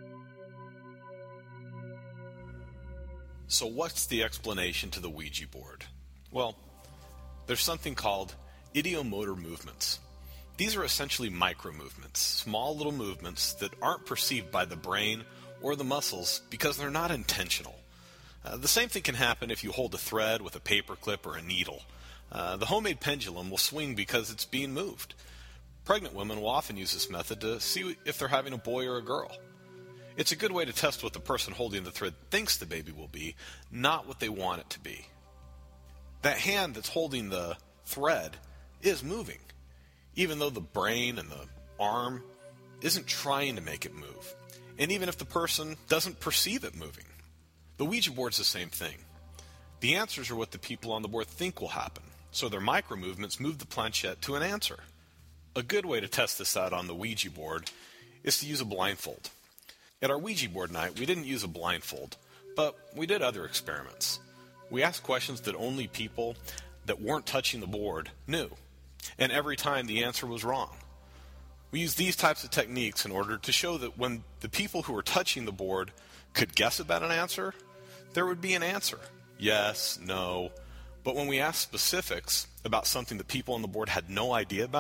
So what's the explanation to the Ouija board? Well, there's something called ideomotor movements. These are essentially micro-movements, small little movements that aren't perceived by the brain or the muscles because they're not intentional. Uh, the same thing can happen if you hold a thread with a paper clip or a needle. Uh, the homemade pendulum will swing because it's being moved. Pregnant women will often use this method to see if they're having a boy or a girl. It's a good way to test what the person holding the thread thinks the baby will be, not what they want it to be. That hand that's holding the thread is moving, even though the brain and the arm isn't trying to make it move, and even if the person doesn't perceive it moving. The Ouija board's the same thing. The answers are what the people on the board think will happen, so their micro-movements move the planchette to an answer. A good way to test this out on the Ouija board is to use a blindfold. At our Ouija board night, we didn't use a blindfold, but we did other experiments. We asked questions that only people that weren't touching the board knew, and every time the answer was wrong. We used these types of techniques in order to show that when the people who were touching the board could guess about an answer, there would be an answer. Yes, no. But when we asked specifics about something that people on the board had no idea about,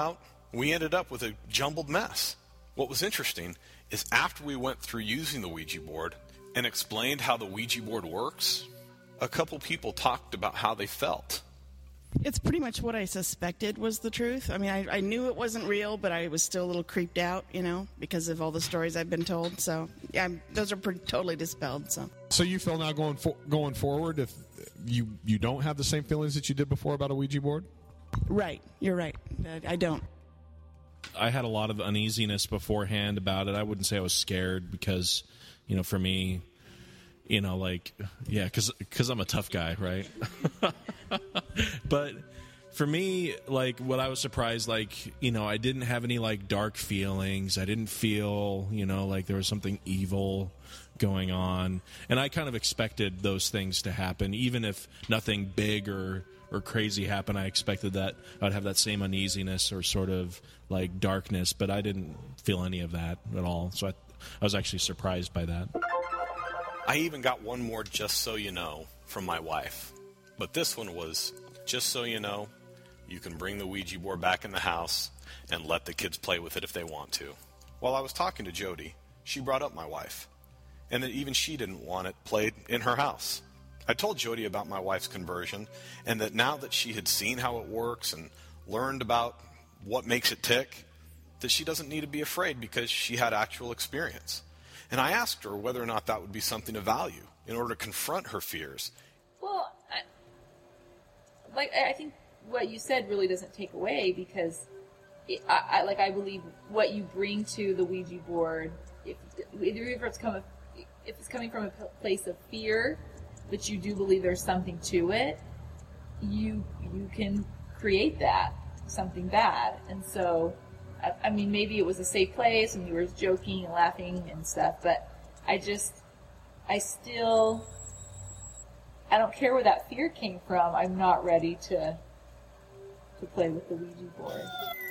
We ended up with a jumbled mess. What was interesting is after we went through using the Ouija board and explained how the Ouija board works, a couple people talked about how they felt. It's pretty much what I suspected was the truth. I mean, I, I knew it wasn't real, but I was still a little creeped out, you know, because of all the stories I've been told. So, yeah, I'm, those are pretty, totally dispelled. So, so you feel now going for, going forward, if you you don't have the same feelings that you did before about a Ouija board? Right, you're right. I, I don't. I had a lot of uneasiness beforehand about it. I wouldn't say I was scared because, you know, for me, you know, like, yeah, because because I'm a tough guy, right? But for me, like, what I was surprised, like, you know, I didn't have any, like, dark feelings. I didn't feel, you know, like there was something evil going on. And I kind of expected those things to happen. Even if nothing big or, or crazy happened, I expected that I'd have that same uneasiness or sort of, like, darkness. But I didn't feel any of that at all. So I, I was actually surprised by that. I even got one more just so you know from my wife. But this one was, just so you know, you can bring the Ouija board back in the house and let the kids play with it if they want to. While I was talking to Jody, she brought up my wife, and that even she didn't want it played in her house. I told Jody about my wife's conversion, and that now that she had seen how it works and learned about what makes it tick, that she doesn't need to be afraid because she had actual experience. And I asked her whether or not that would be something of value in order to confront her fears. Well, I, like I think what you said really doesn't take away because, it, I, I like I believe what you bring to the Ouija board, if either if it's coming if it's coming from a place of fear, but you do believe there's something to it, you you can create that something bad, and so. I mean, maybe it was a safe place and you were joking and laughing and stuff, but I just, I still, I don't care where that fear came from. I'm not ready to, to play with the Ouija board.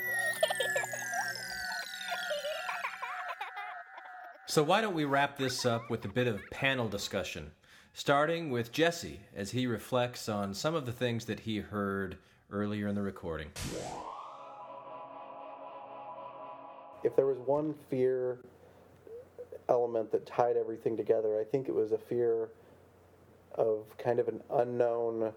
So why don't we wrap this up with a bit of panel discussion, starting with Jesse as he reflects on some of the things that he heard earlier in the recording. If there was one fear element that tied everything together, I think it was a fear of kind of an unknown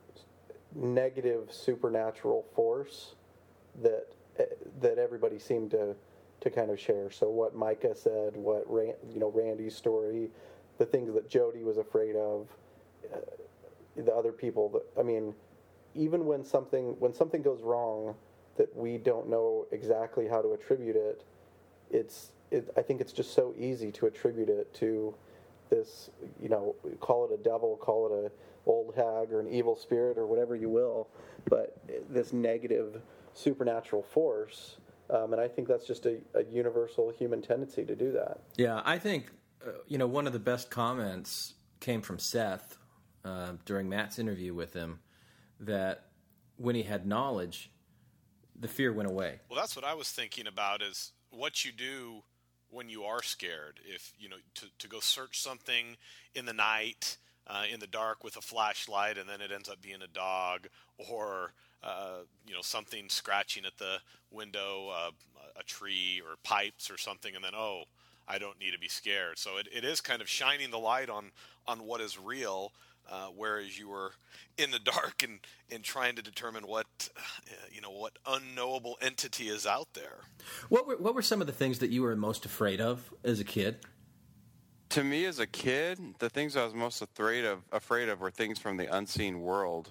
negative supernatural force that that everybody seemed to, to kind of share. So what Micah said, what Rand, you know Randy's story, the things that Jody was afraid of, uh, the other people. That, I mean, even when something when something goes wrong, that we don't know exactly how to attribute it, it's, it, I think it's just so easy to attribute it to this, you know, call it a devil, call it a old hag or an evil spirit or whatever you will, but this negative supernatural force, um, and I think that's just a, a universal human tendency to do that. Yeah, I think, uh, you know, one of the best comments came from Seth uh, during Matt's interview with him, that when he had knowledge, the fear went away. Well, that's what I was thinking about, is what you do when you are scared. If, you know, to, to go search something in the night, uh, in the dark with a flashlight, and then it ends up being a dog, or, uh, you know, something scratching at the window, uh, a tree or pipes or something, and then, oh, I don't need to be scared. So it, it is kind of shining the light on, on what is real, Uh, whereas you were in the dark and, and trying to determine what, uh, you know, what unknowable entity is out there. What were, what were some of the things that you were most afraid of as a kid? To me, as a kid, the things I was most afraid of, afraid of were things from the unseen world,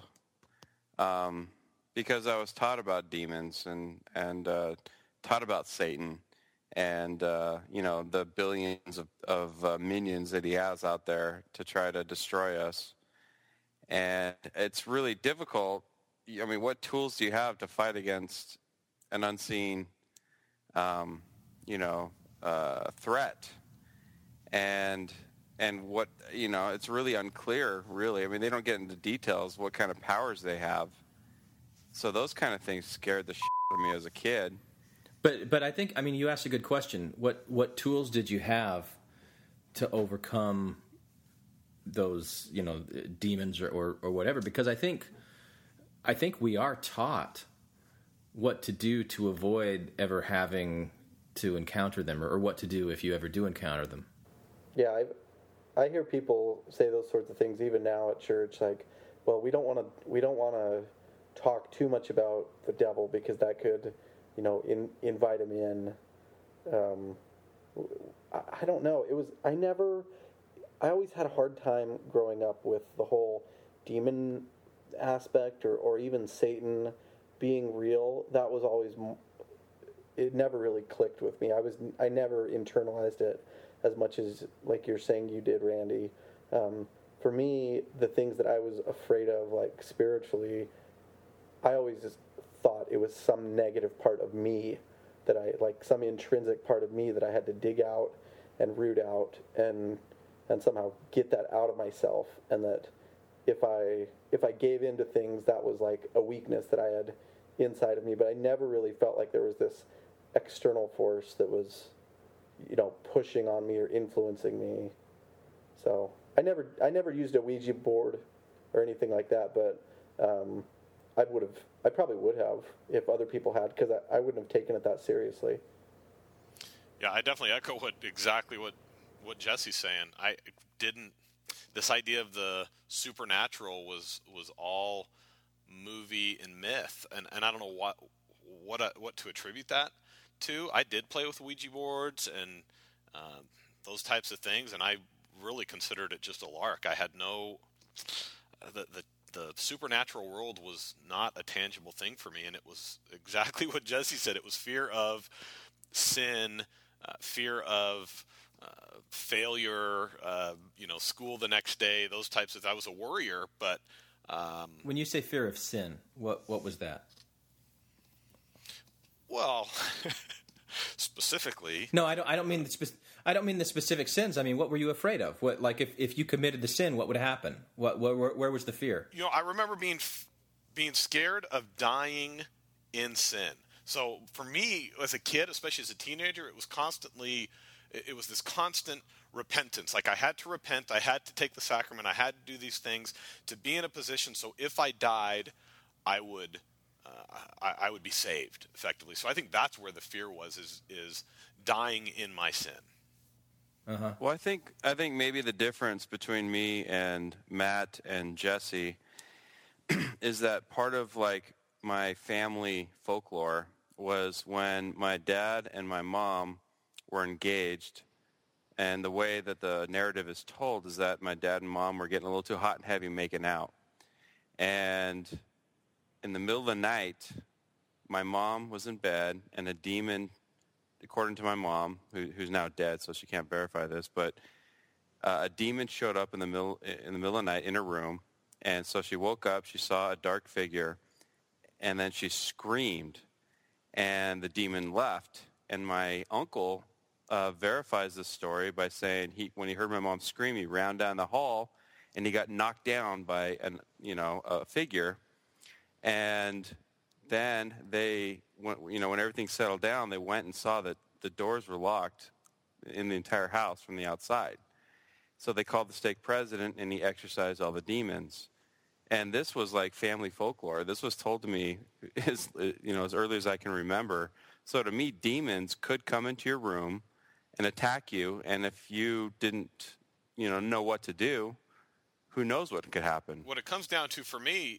um, because I was taught about demons and and uh, taught about Satan and uh, you know, the billions of, of uh, minions that he has out there to try to destroy us. And it's really difficult. I mean, what tools do you have to fight against an unseen, um, you know, uh, threat? And and what, you know, it's really unclear, really. I mean, they don't get into details what kind of powers they have. So those kind of things scared the shit out of me as a kid. But but I think, I mean, you asked a good question. What what tools did you have to overcome those, you know, demons or, or, or whatever? Because I think I think we are taught what to do to avoid ever having to encounter them, or, or what to do if you ever do encounter them. Yeah, I I hear people say those sorts of things even now at church, like, well, we don't want to we don't want to talk too much about the devil because that could, you know, in, invite him in. Um, I, I don't know. It was I never. I always had a hard time growing up with the whole demon aspect, or, or even Satan being real. That was always, it never really clicked with me. I was I never internalized it as much as, like you're saying you did, Randy. Um, for me, the things that I was afraid of, like spiritually, I always just thought it was some negative part of me that I, like some intrinsic part of me that I had to dig out and root out and and somehow get that out of myself, and that if I if I gave into things, that was like a weakness that I had inside of me. But I never really felt like there was this external force that was, you know, pushing on me or influencing me. So I never I never used a Ouija board or anything like that, but um, I would have I probably would have if other people had, because I, I wouldn't have taken it that seriously. Yeah, I definitely echo what exactly what. what Jesse's saying. I didn't, this idea of the supernatural was, was all movie and myth. And, and I don't know what, what, uh, what to attribute that to. I did play with Ouija boards and, uh, those types of things. And I really considered it just a lark. I had no, the, the, the supernatural world was not a tangible thing for me. And it was exactly what Jesse said. It was fear of sin, uh, fear of, Uh, failure, uh, you know, school the next day, those types of. I was a worrier, but um, when you say fear of sin, what what was that? Well, specifically, no, I don't. I don't mean the spe- I don't mean the specific sins. I mean, what were you afraid of? What, like, if, if you committed the sin, what would happen? What where, where, where was the fear? You know, I remember being being scared of dying in sin. So for me, as a kid, especially as a teenager, it was constantly. It was this constant repentance. Like I had to repent. I had to take the sacrament. I had to do these things to be in a position. So if I died, I would, uh, I, I would be saved effectively. So I think that's where the fear was, is, is dying in my sin. Uh-huh. Well, I think, I think maybe the difference between me and Matt and Jesse is that part of like my family folklore was when my dad and my mom were engaged, and the way that the narrative is told is that my dad and mom were getting a little too hot and heavy making out. And in the middle of the night, my mom was in bed, and a demon, according to my mom, who, who's now dead, so she can't verify this, but uh, a demon showed up in the middle in the middle of the night in her room, and so she woke up, she saw a dark figure, and then she screamed, and the demon left. And my uncle Uh, verifies this story by saying he, when he heard my mom scream, he ran down the hall, and he got knocked down by an, you know, a figure. And then they went, you know, when everything settled down, they went and saw that the doors were locked in the entire house from the outside. So they called the stake president, and he exorcised all the demons. And this was like family folklore. This was told to me, as, you know, as early as I can remember. So to me, demons could come into your room and attack you, and if you didn't, you know, know what to do, who knows what could happen. What it comes down to for me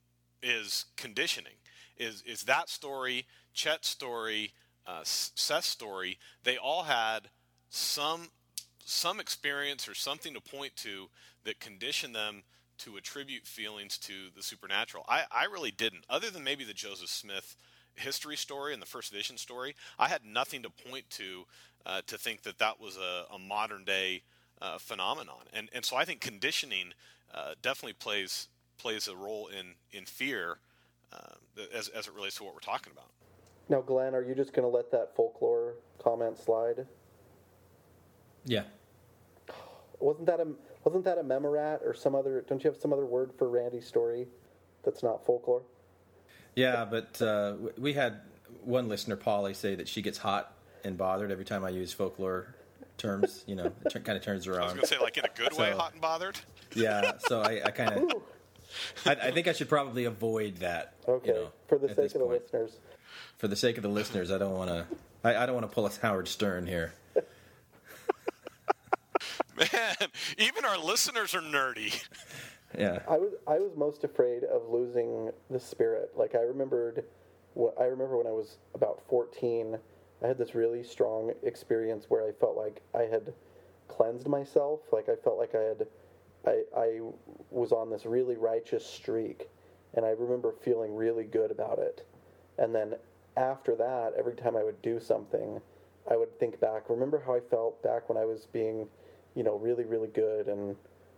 is conditioning. Is is that story, Chet's story, uh, Seth's story? They all had some some experience or something to point to that conditioned them to attribute feelings to the supernatural. I, I really didn't, other than maybe the Joseph Smith history story and the First Vision story. I had nothing to point to uh, to think that that was a, a modern day uh, phenomenon, and and so I think conditioning uh, definitely plays plays a role in in fear uh, as as it relates to what we're talking about. Now, Glenn, are you just going to let that folklore comment slide? Yeah. Wasn't that a wasn't that a memorat or some other? Don't you have some other word for Randy's story that's not folklore? Yeah, but uh, we had one listener, Polly, say that she gets hot and bothered every time I use folklore terms. You know, it t- kind of turns her on. I was going to say, like in a good so, way, hot and bothered? Yeah, so I, I kind of... I, I think I should probably avoid that. Okay, you know, for the at sake this of the point. listeners. For the sake of the listeners, I don't want to. I, I don't want to pull a Howard Stern here. Man, even our listeners are nerdy. Yeah. I was I was most afraid of losing the spirit. Like I remembered, I remember when I was about fourteen, I had this really strong experience where I felt like I had cleansed myself. Like I felt like I had, I I was on this really righteous streak, and I remember feeling really good about it. And then after that, every time I would do something, I would think back. Remember how I felt back when I was being, you know, really really good and.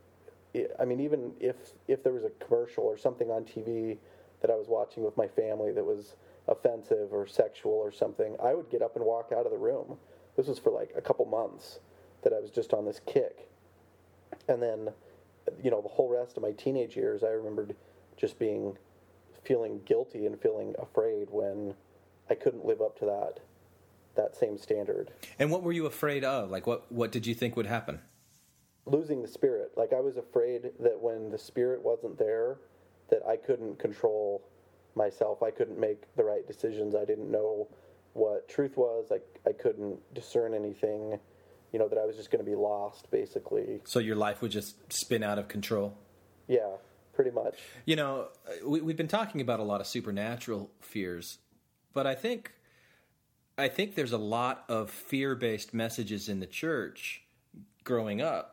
I mean, even if if there was a commercial or something on T V that I was watching with my family that was offensive or sexual or something, I would get up and walk out of the room. This was for like a couple months that I was just on this kick. And then, you know, the whole rest of my teenage years, I remembered just being, feeling guilty and feeling afraid when I couldn't live up to that that same standard. And what were you afraid of? Like, what, what did you think would happen? Losing the spirit. Like I was afraid that when the spirit wasn't there, that I couldn't control myself. I couldn't make the right decisions. I didn't know what truth was. I, I couldn't discern anything, you know, that I was just going to be lost, basically. So your life would just spin out of control? Yeah, pretty much. You know, we, we've been talking about a lot of supernatural fears, but I think, I think there's a lot of fear-based messages in the church growing up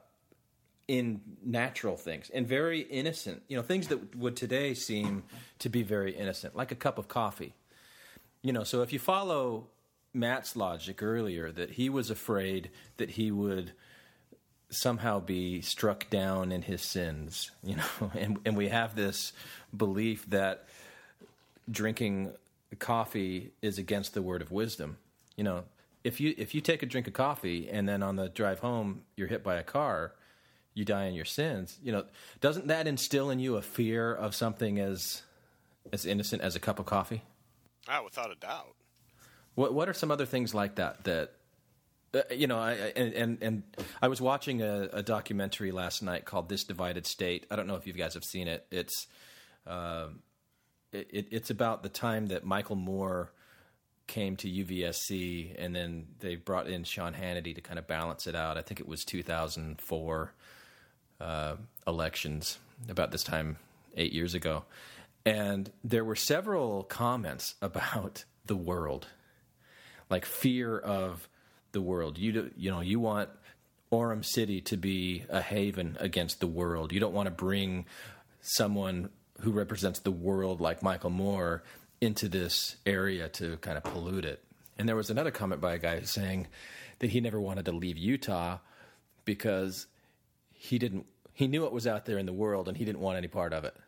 in natural things and very innocent, you know, things that would today seem to be very innocent, like a cup of coffee. You know, so if you follow Matt's logic earlier that he was afraid that he would somehow be struck down in his sins, you know, and, and we have this belief that drinking coffee is against the word of wisdom. You know, if you if you take a drink of coffee and then on the drive home you're hit by a car, you die in your sins, you know, doesn't that instill in you a fear of something as as innocent as a cup of coffee? Ah, without a doubt. What what are some other things like that that uh, you know? I, and, and and I was watching a, a documentary last night called "This Divided State." I don't know if you guys have seen it. It's uh, it, it's about the time that Michael Moore came to U V S C, and then they brought in Sean Hannity to kind of balance it out. I think it was two thousand four. Uh, elections about this time eight years ago, and there were several comments about the world, like fear of the world. You do, you know, you want Orem City to be a haven against the world. You don't want to bring someone who represents the world like Michael Moore into this area to kind of pollute it. And there was another comment by a guy saying that he never wanted to leave Utah because He didn't. He knew what was out there in the world, and he didn't want any part of it.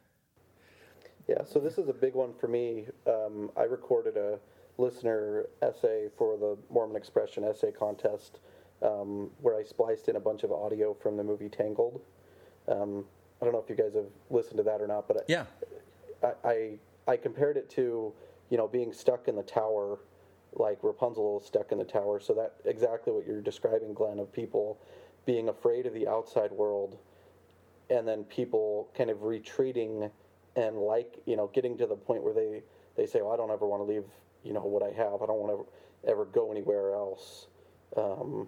Yeah, so this is a big one for me. Um, I recorded a listener essay for the Mormon Expression essay contest, um, where I spliced in a bunch of audio from the movie Tangled. Um, I don't know if you guys have listened to that or not, but yeah, I, I I compared it to, you know, being stuck in the tower, like Rapunzel was stuck in the tower. So that exactly what you're describing, Glenn, of people being afraid of the outside world, and then people kind of retreating and, like, you know, getting to the point where they, they say, well, I don't ever want to leave, you know, what I have. I don't want to ever go anywhere else. Um,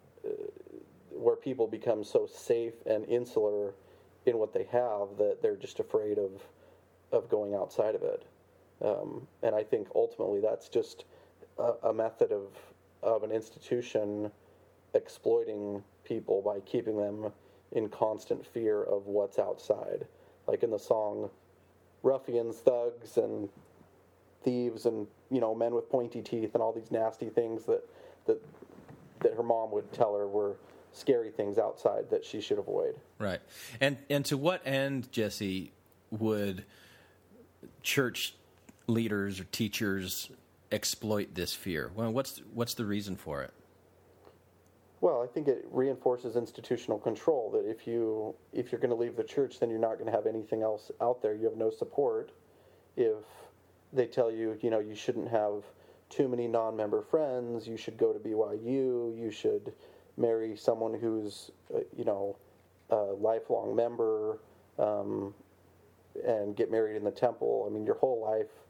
where people become so safe and insular in what they have that they're just afraid of, of going outside of it. Um, and I think ultimately that's just a, a method of, of an institution exploiting people by keeping them in constant fear of what's outside. Like in the song, ruffians, thugs, and thieves, and, you know, men with pointy teeth, and all these nasty things that that that her mom would tell her were scary things outside that she should avoid. Right. And and to what end, Jesse, would church leaders or teachers exploit this fear? Well, what's what's the reason for it? Well, I think it reinforces institutional control, that if you if you're going to leave the church, then you're not going to have anything else out there. You have no support. If they tell you, you know, you shouldn't have too many non-member friends, you should go to B Y U, you should marry someone who's, uh, you know, a lifelong member, um, and get married in the temple. I mean, your whole life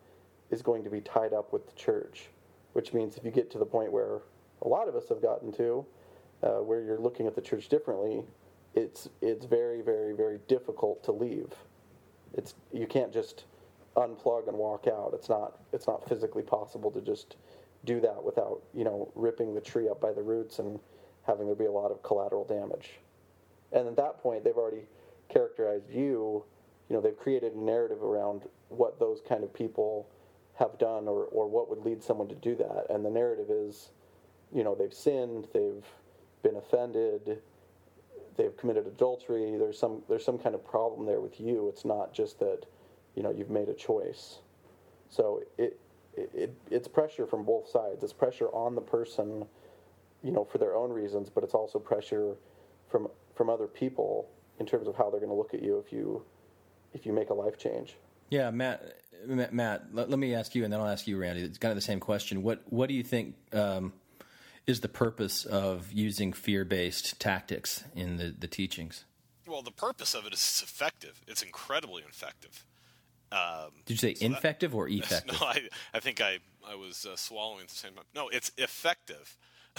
is going to be tied up with the church, which means if you get to the point where a lot of us have gotten to, uh, where you're looking at the church differently, it's it's very, very, very difficult to leave. It's you can't just unplug and walk out. It's not it's not physically possible to just do that without, you know, ripping the tree up by the roots and having there be a lot of collateral damage. And at that point, they've already characterized you, you know, they've created a narrative around what those kind of people have done or, or what would lead someone to do that. And the narrative is, you know, they've sinned, they've been offended, they've committed adultery, there's some there's some kind of problem there with you. It's not just that, you know, you've made a choice. So it, it, it it's pressure from both sides. It's pressure on the person, you know, for their own reasons, but it's also pressure from from other people in terms of how they're going to look at you if you if you make a life change. Yeah, Matt. Matt, let, let me ask you, and then I'll ask you, Randy. It's kind of the same question. What What do you think um, is the purpose of using fear-based tactics in the, the teachings? Well, the purpose of it is it's effective. It's incredibly effective. Um, Did you say so infective that, or effective? No, I, I think I, I was uh, swallowing at the same time. No, it's effective.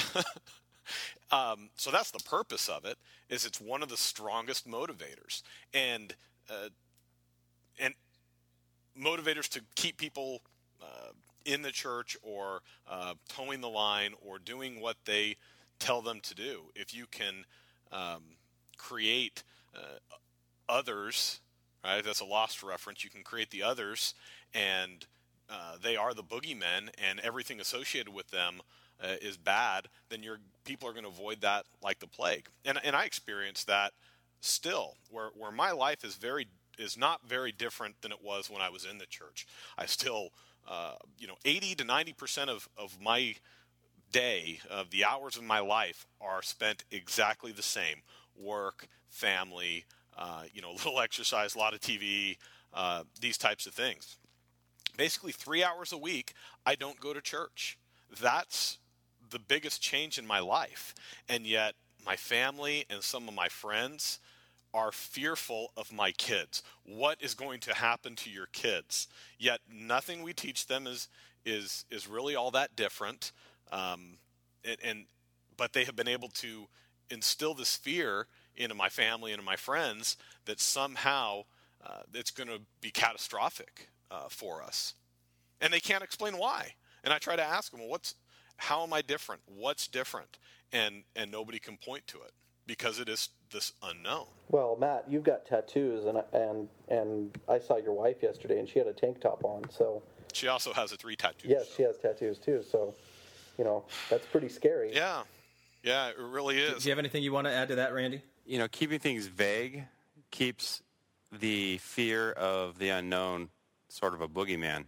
um, so that's the purpose of it, is it's one of the strongest motivators. And uh, and motivators to keep people uh, in the church or uh, towing the line or doing what they tell them to do. If you can um, create uh, others, right? That's a Lost reference. You can create the others, and uh, they are the boogeymen, and everything associated with them uh, is bad. Then your people are going to avoid that like the plague. And and I experienced that still, where where my life is very is not very different than it was when I was in the church. I still, uh, you know, eighty to ninety percent of of my day, of the hours of my life, are spent exactly the same: work, family. Uh, you know, a little exercise, a lot of T V, uh, these types of things. Basically, three hours a week, I don't go to church. That's the biggest change in my life. And yet, my family and some of my friends are fearful of my kids. What is going to happen to your kids? Yet, nothing we teach them is is is really all that different. Um, and, and but they have been able to instill this fear into my family and into my friends that somehow uh, it's going to be catastrophic uh, for us. And they can't explain why. And I try to ask them, well, what's, how am I different? What's different? And and nobody can point to it because it is this unknown. Well, Matt, you've got tattoos, and and and I saw your wife yesterday, and she had a tank top on. So she also has a three tattoos. Yes, she has tattoos too. So, you know, that's pretty scary. Yeah, yeah, it really is. Do you have anything you want to add to that, Randy? You know, keeping things vague keeps the fear of the unknown sort of a boogeyman.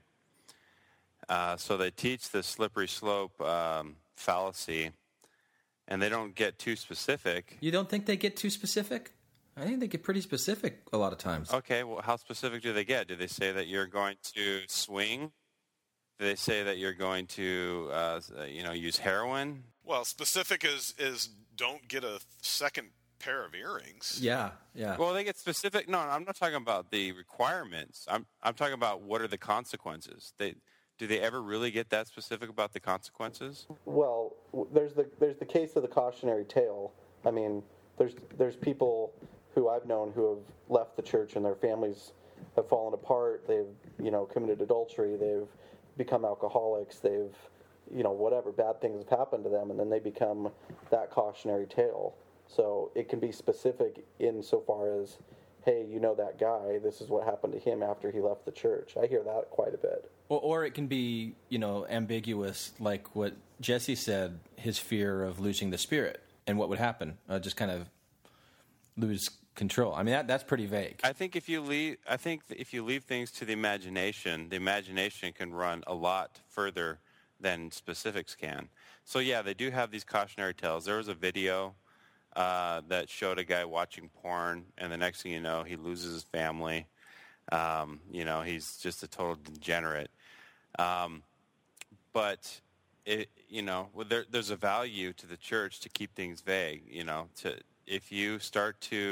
Uh, so they teach the slippery slope um, fallacy, and they don't get too specific. You don't think they get too specific? I think they get pretty specific a lot of times. Okay, well, how specific do they get? Do they say that you're going to swing? Do they say that you're going to, uh, you know, use heroin? Well, specific is is don't get a second pair of earrings. Yeah, yeah. Well, they get specific. No, I'm not talking about the requirements. I'm I'm talking about what are the consequences. They do they ever really get that specific about the consequences? Well, there's the there's the case of the cautionary tale. I mean, there's there's people who I've known who have left the church and their families have fallen apart. They've, you know, committed adultery. They've become alcoholics. They've, you know, whatever bad things have happened to them, and then they become that cautionary tale. So it can be specific insofar as, hey, you know that guy, this is what happened to him after he left the church. I hear that quite a bit. Or, or it can be, you know, ambiguous, like what Jesse said, his fear of losing the spirit and what would happen, uh, just kind of lose control. I mean, that that's pretty vague. I think if you leave, I think if you leave things to the imagination, the imagination can run a lot further than specifics can. So yeah, they do have these cautionary tales. There was a video Uh, that showed a guy watching porn, and the next thing you know, he loses his family. Um, you know, he's just a total degenerate. Um, but, it, you know, well, there, there's a value to the church to keep things vague, you know. To if you start to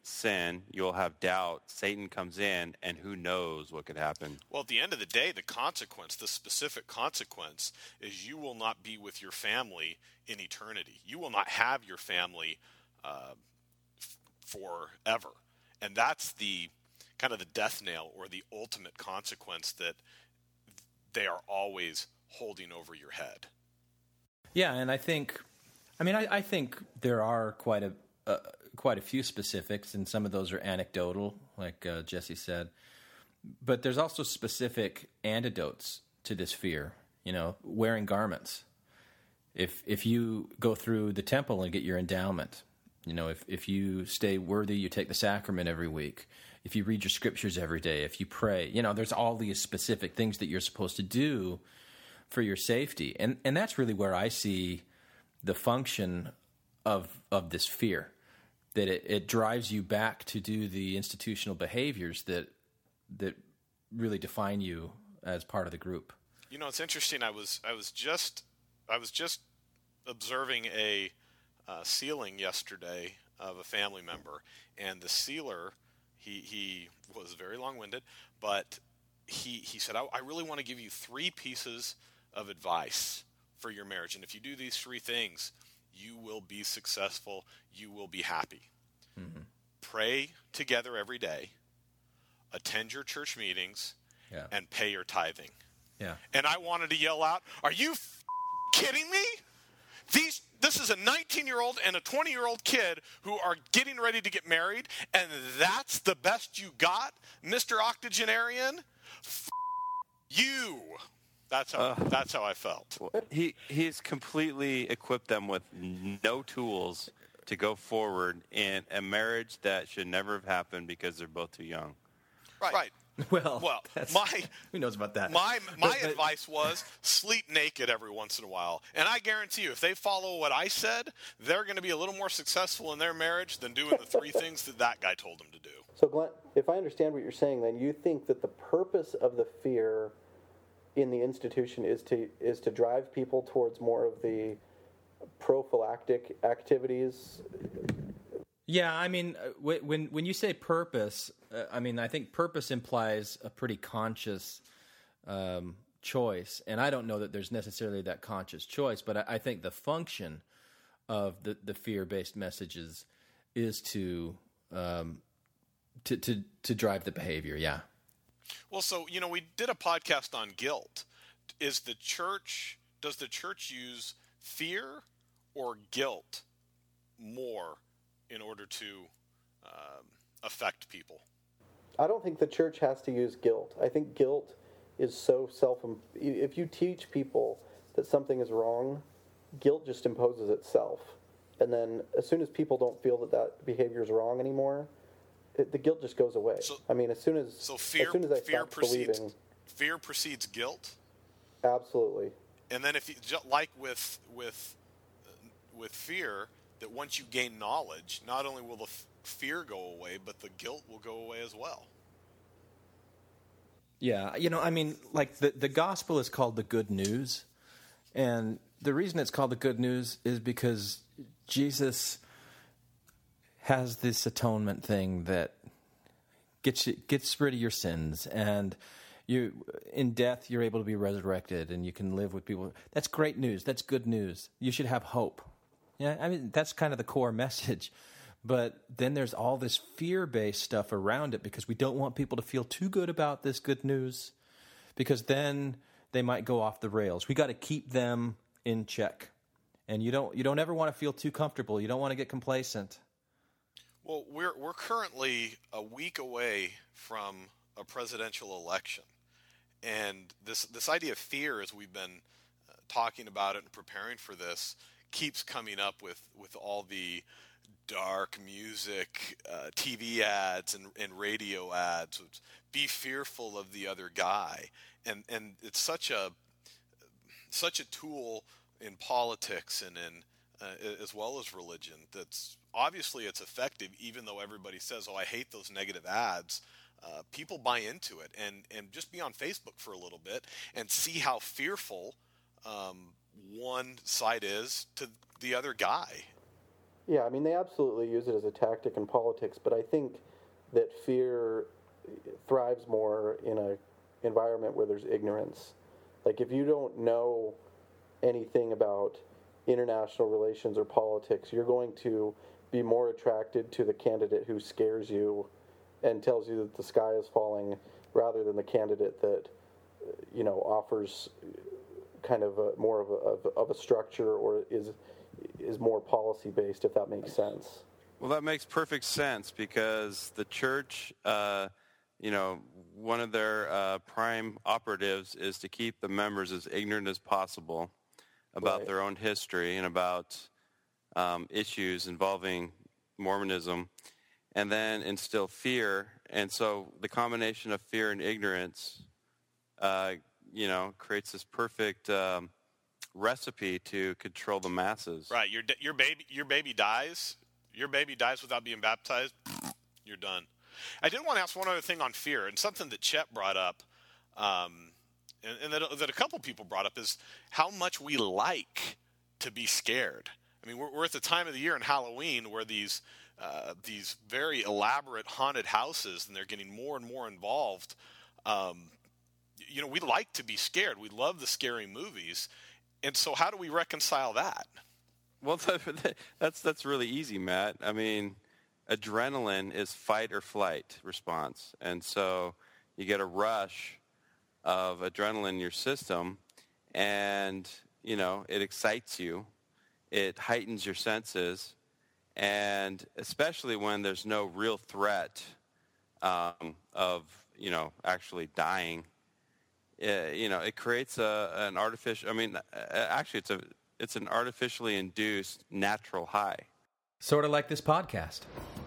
sin, you'll have doubt. Satan comes in, and who knows what could happen. Well, at the end of the day, the consequence, the specific consequence, is you will not be with your family in eternity. You will not have your family uh, f- forever. And that's the kind of the death nail or the ultimate consequence that they are always holding over your head. Yeah, and I think, I mean, I, I think there are quite a uh, quite a few specifics, and some of those are anecdotal, like uh, Jesse said. But there's also specific antidotes to this fear. You know, wearing garments. If if you go through the temple and get your endowment, you know, if if you stay worthy, you take the sacrament every week. If you read your scriptures every day, if you pray, you know, there's all these specific things that you're supposed to do for your safety. And and that's really where I see the function of of this fear, that it, it drives you back to do the institutional behaviors that that really define you as part of the group. You know, it's interesting. I was I was just I was just observing a uh, sealing yesterday of a family member, and the sealer, he he was very long-winded, but he he said, I, I really want to give you three pieces of advice for your marriage, and if you do these three things, you will be successful, you will be happy. Mm-hmm. Pray together every day, attend your church meetings, yeah. and pay your tithing. Yeah. And I wanted to yell out, are you f- kidding me? These This is a nineteen-year-old and a twenty-year-old kid who are getting ready to get married, and that's the best you got, Mister Octogenarian? F- you. That's how, uh, that's how I felt. He He's completely equipped them with no tools to go forward in a marriage that should never have happened because they're both too young. Right. Right. Well, well that's, my who knows about that? My my but, but, advice was sleep naked every once in a while, and I guarantee you, if they follow what I said, they're going to be a little more successful in their marriage than doing the three things that that guy told them to do. So, Glenn, if I understand what you're saying, then you think that the purpose of the fear in the institution is to is to drive people towards more of the prophylactic activities. Yeah, I mean, when when you say purpose, uh, I mean, I think purpose implies a pretty conscious um, choice, and I don't know that there's necessarily that conscious choice, but I, I think the function of the, the fear-based messages is to um, to to to drive the behavior. Yeah. Well, so you know, we did a podcast on guilt. Is the church does the church use fear or guilt more in order to um, affect people? I don't think the church has to use guilt. I think guilt is so self... If you teach people that something is wrong, guilt just imposes itself. And then as soon as people don't feel that that behavior is wrong anymore, it, the guilt just goes away. So, I mean, as soon as, so fear, as soon as I fear stop precedes, believing... Fear precedes guilt? Absolutely. And then if you, like with with with fear, that once you gain knowledge, not only will the f- fear go away, but the guilt will go away as well. Yeah, you know, I mean, like the, the gospel is called the good news. And the reason it's called the good news is because Jesus has this atonement thing that gets you, gets rid of your sins. And you, in death, you're able to be resurrected and you can live with people. That's great news. That's good news. You should have hope. Yeah, I mean, that's kind of the core message. But then there's all this fear-based stuff around it because we don't want people to feel too good about this good news because then they might go off the rails. We got to keep them in check. And you don't you don't ever want to feel too comfortable. You don't want to get complacent. Well, we're we're currently a week away from a presidential election. And this this idea of fear, as we've been uh, talking about it and preparing for this, keeps coming up with, with all the dark music, uh, T V ads and, and radio ads. Be fearful of the other guy, and and it's such a such a tool in politics and in uh, as well as religion. That's obviously it's effective, even though everybody says, "Oh, I hate those negative ads." Uh, people buy into it, and and just be on Facebook for a little bit and see how fearful um, one side is to the other guy. Yeah, I mean, they absolutely use it as a tactic in politics, but I think that fear thrives more in a environment where there's ignorance. Like, if you don't know anything about international relations or politics, you're going to be more attracted to the candidate who scares you and tells you that the sky is falling, rather than the candidate that, you know, offers kind of a, more of a, of, of a structure, or is is more policy based, if that makes sense. Well, that makes perfect sense, because the church, uh, you know, one of their uh, prime operatives is to keep the members as ignorant as possible about Right. their own history and about um, issues involving Mormonism, and then instill fear. And so the combination of fear and ignorance, uh, you know, creates this perfect um, recipe to control the masses. Right. Your your baby your baby dies. Your baby dies without being baptized. You're done. I did want to ask one other thing on fear, and something that Chet brought up, um, and, and that, that a couple people brought up, is how much we like to be scared. I mean, we're, we're at the time of the year in Halloween where these uh, these very elaborate haunted houses, and they're getting more and more involved. Um, you know, we like to be scared. We love the scary movies. And so how do we reconcile that? Well, that's that's really easy, Matt. I mean, adrenaline is fight or flight response. And so you get a rush of adrenaline in your system, and, you know, it excites you. It heightens your senses. And especially when there's no real threat um, of, you know, actually dying, uh, you know, it creates a, an artificial, I mean, actually it's a, it's an artificially induced natural high. Sort of like this podcast.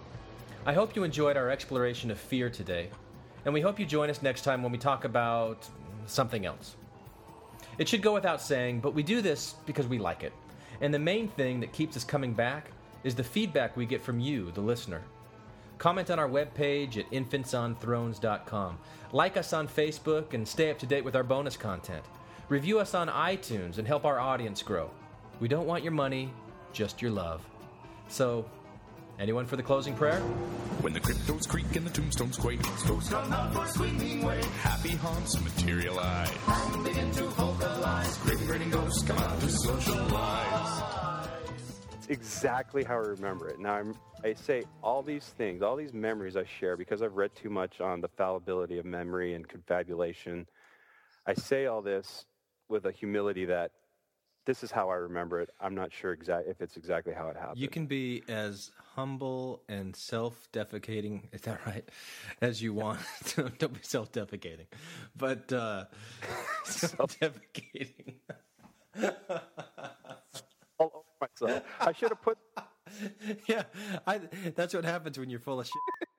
I hope you enjoyed our exploration of fear today, and we hope you join us next time when we talk about something else. It should go without saying, but we do this because we like it. And the main thing that keeps us coming back is the feedback we get from you, the listener. Comment on our webpage at infants on thrones dot com. Like us on Facebook and stay up to date with our bonus content. Review us on iTunes and help our audience grow. We don't want your money, just your love. So, anyone for the closing prayer? When the cryptos creak and the tombstones quake, spooks come out for swinging way. Happy haunts materialize and begin to vocalize. Creeping, grinning ghosts come out to socialize. It's exactly how I remember it. Now, I'm, I say all these things, all these memories I share, because I've read too much on the fallibility of memory and confabulation. I say all this with a humility that this is how I remember it. I'm not sure exact if it's exactly how it happened. You can be as humble and self-defecating, is that right, as you want. Don't be self-defecating. But uh, self-defecating. All over myself. I should have put... Yeah, I, that's what happens when you're full of shit.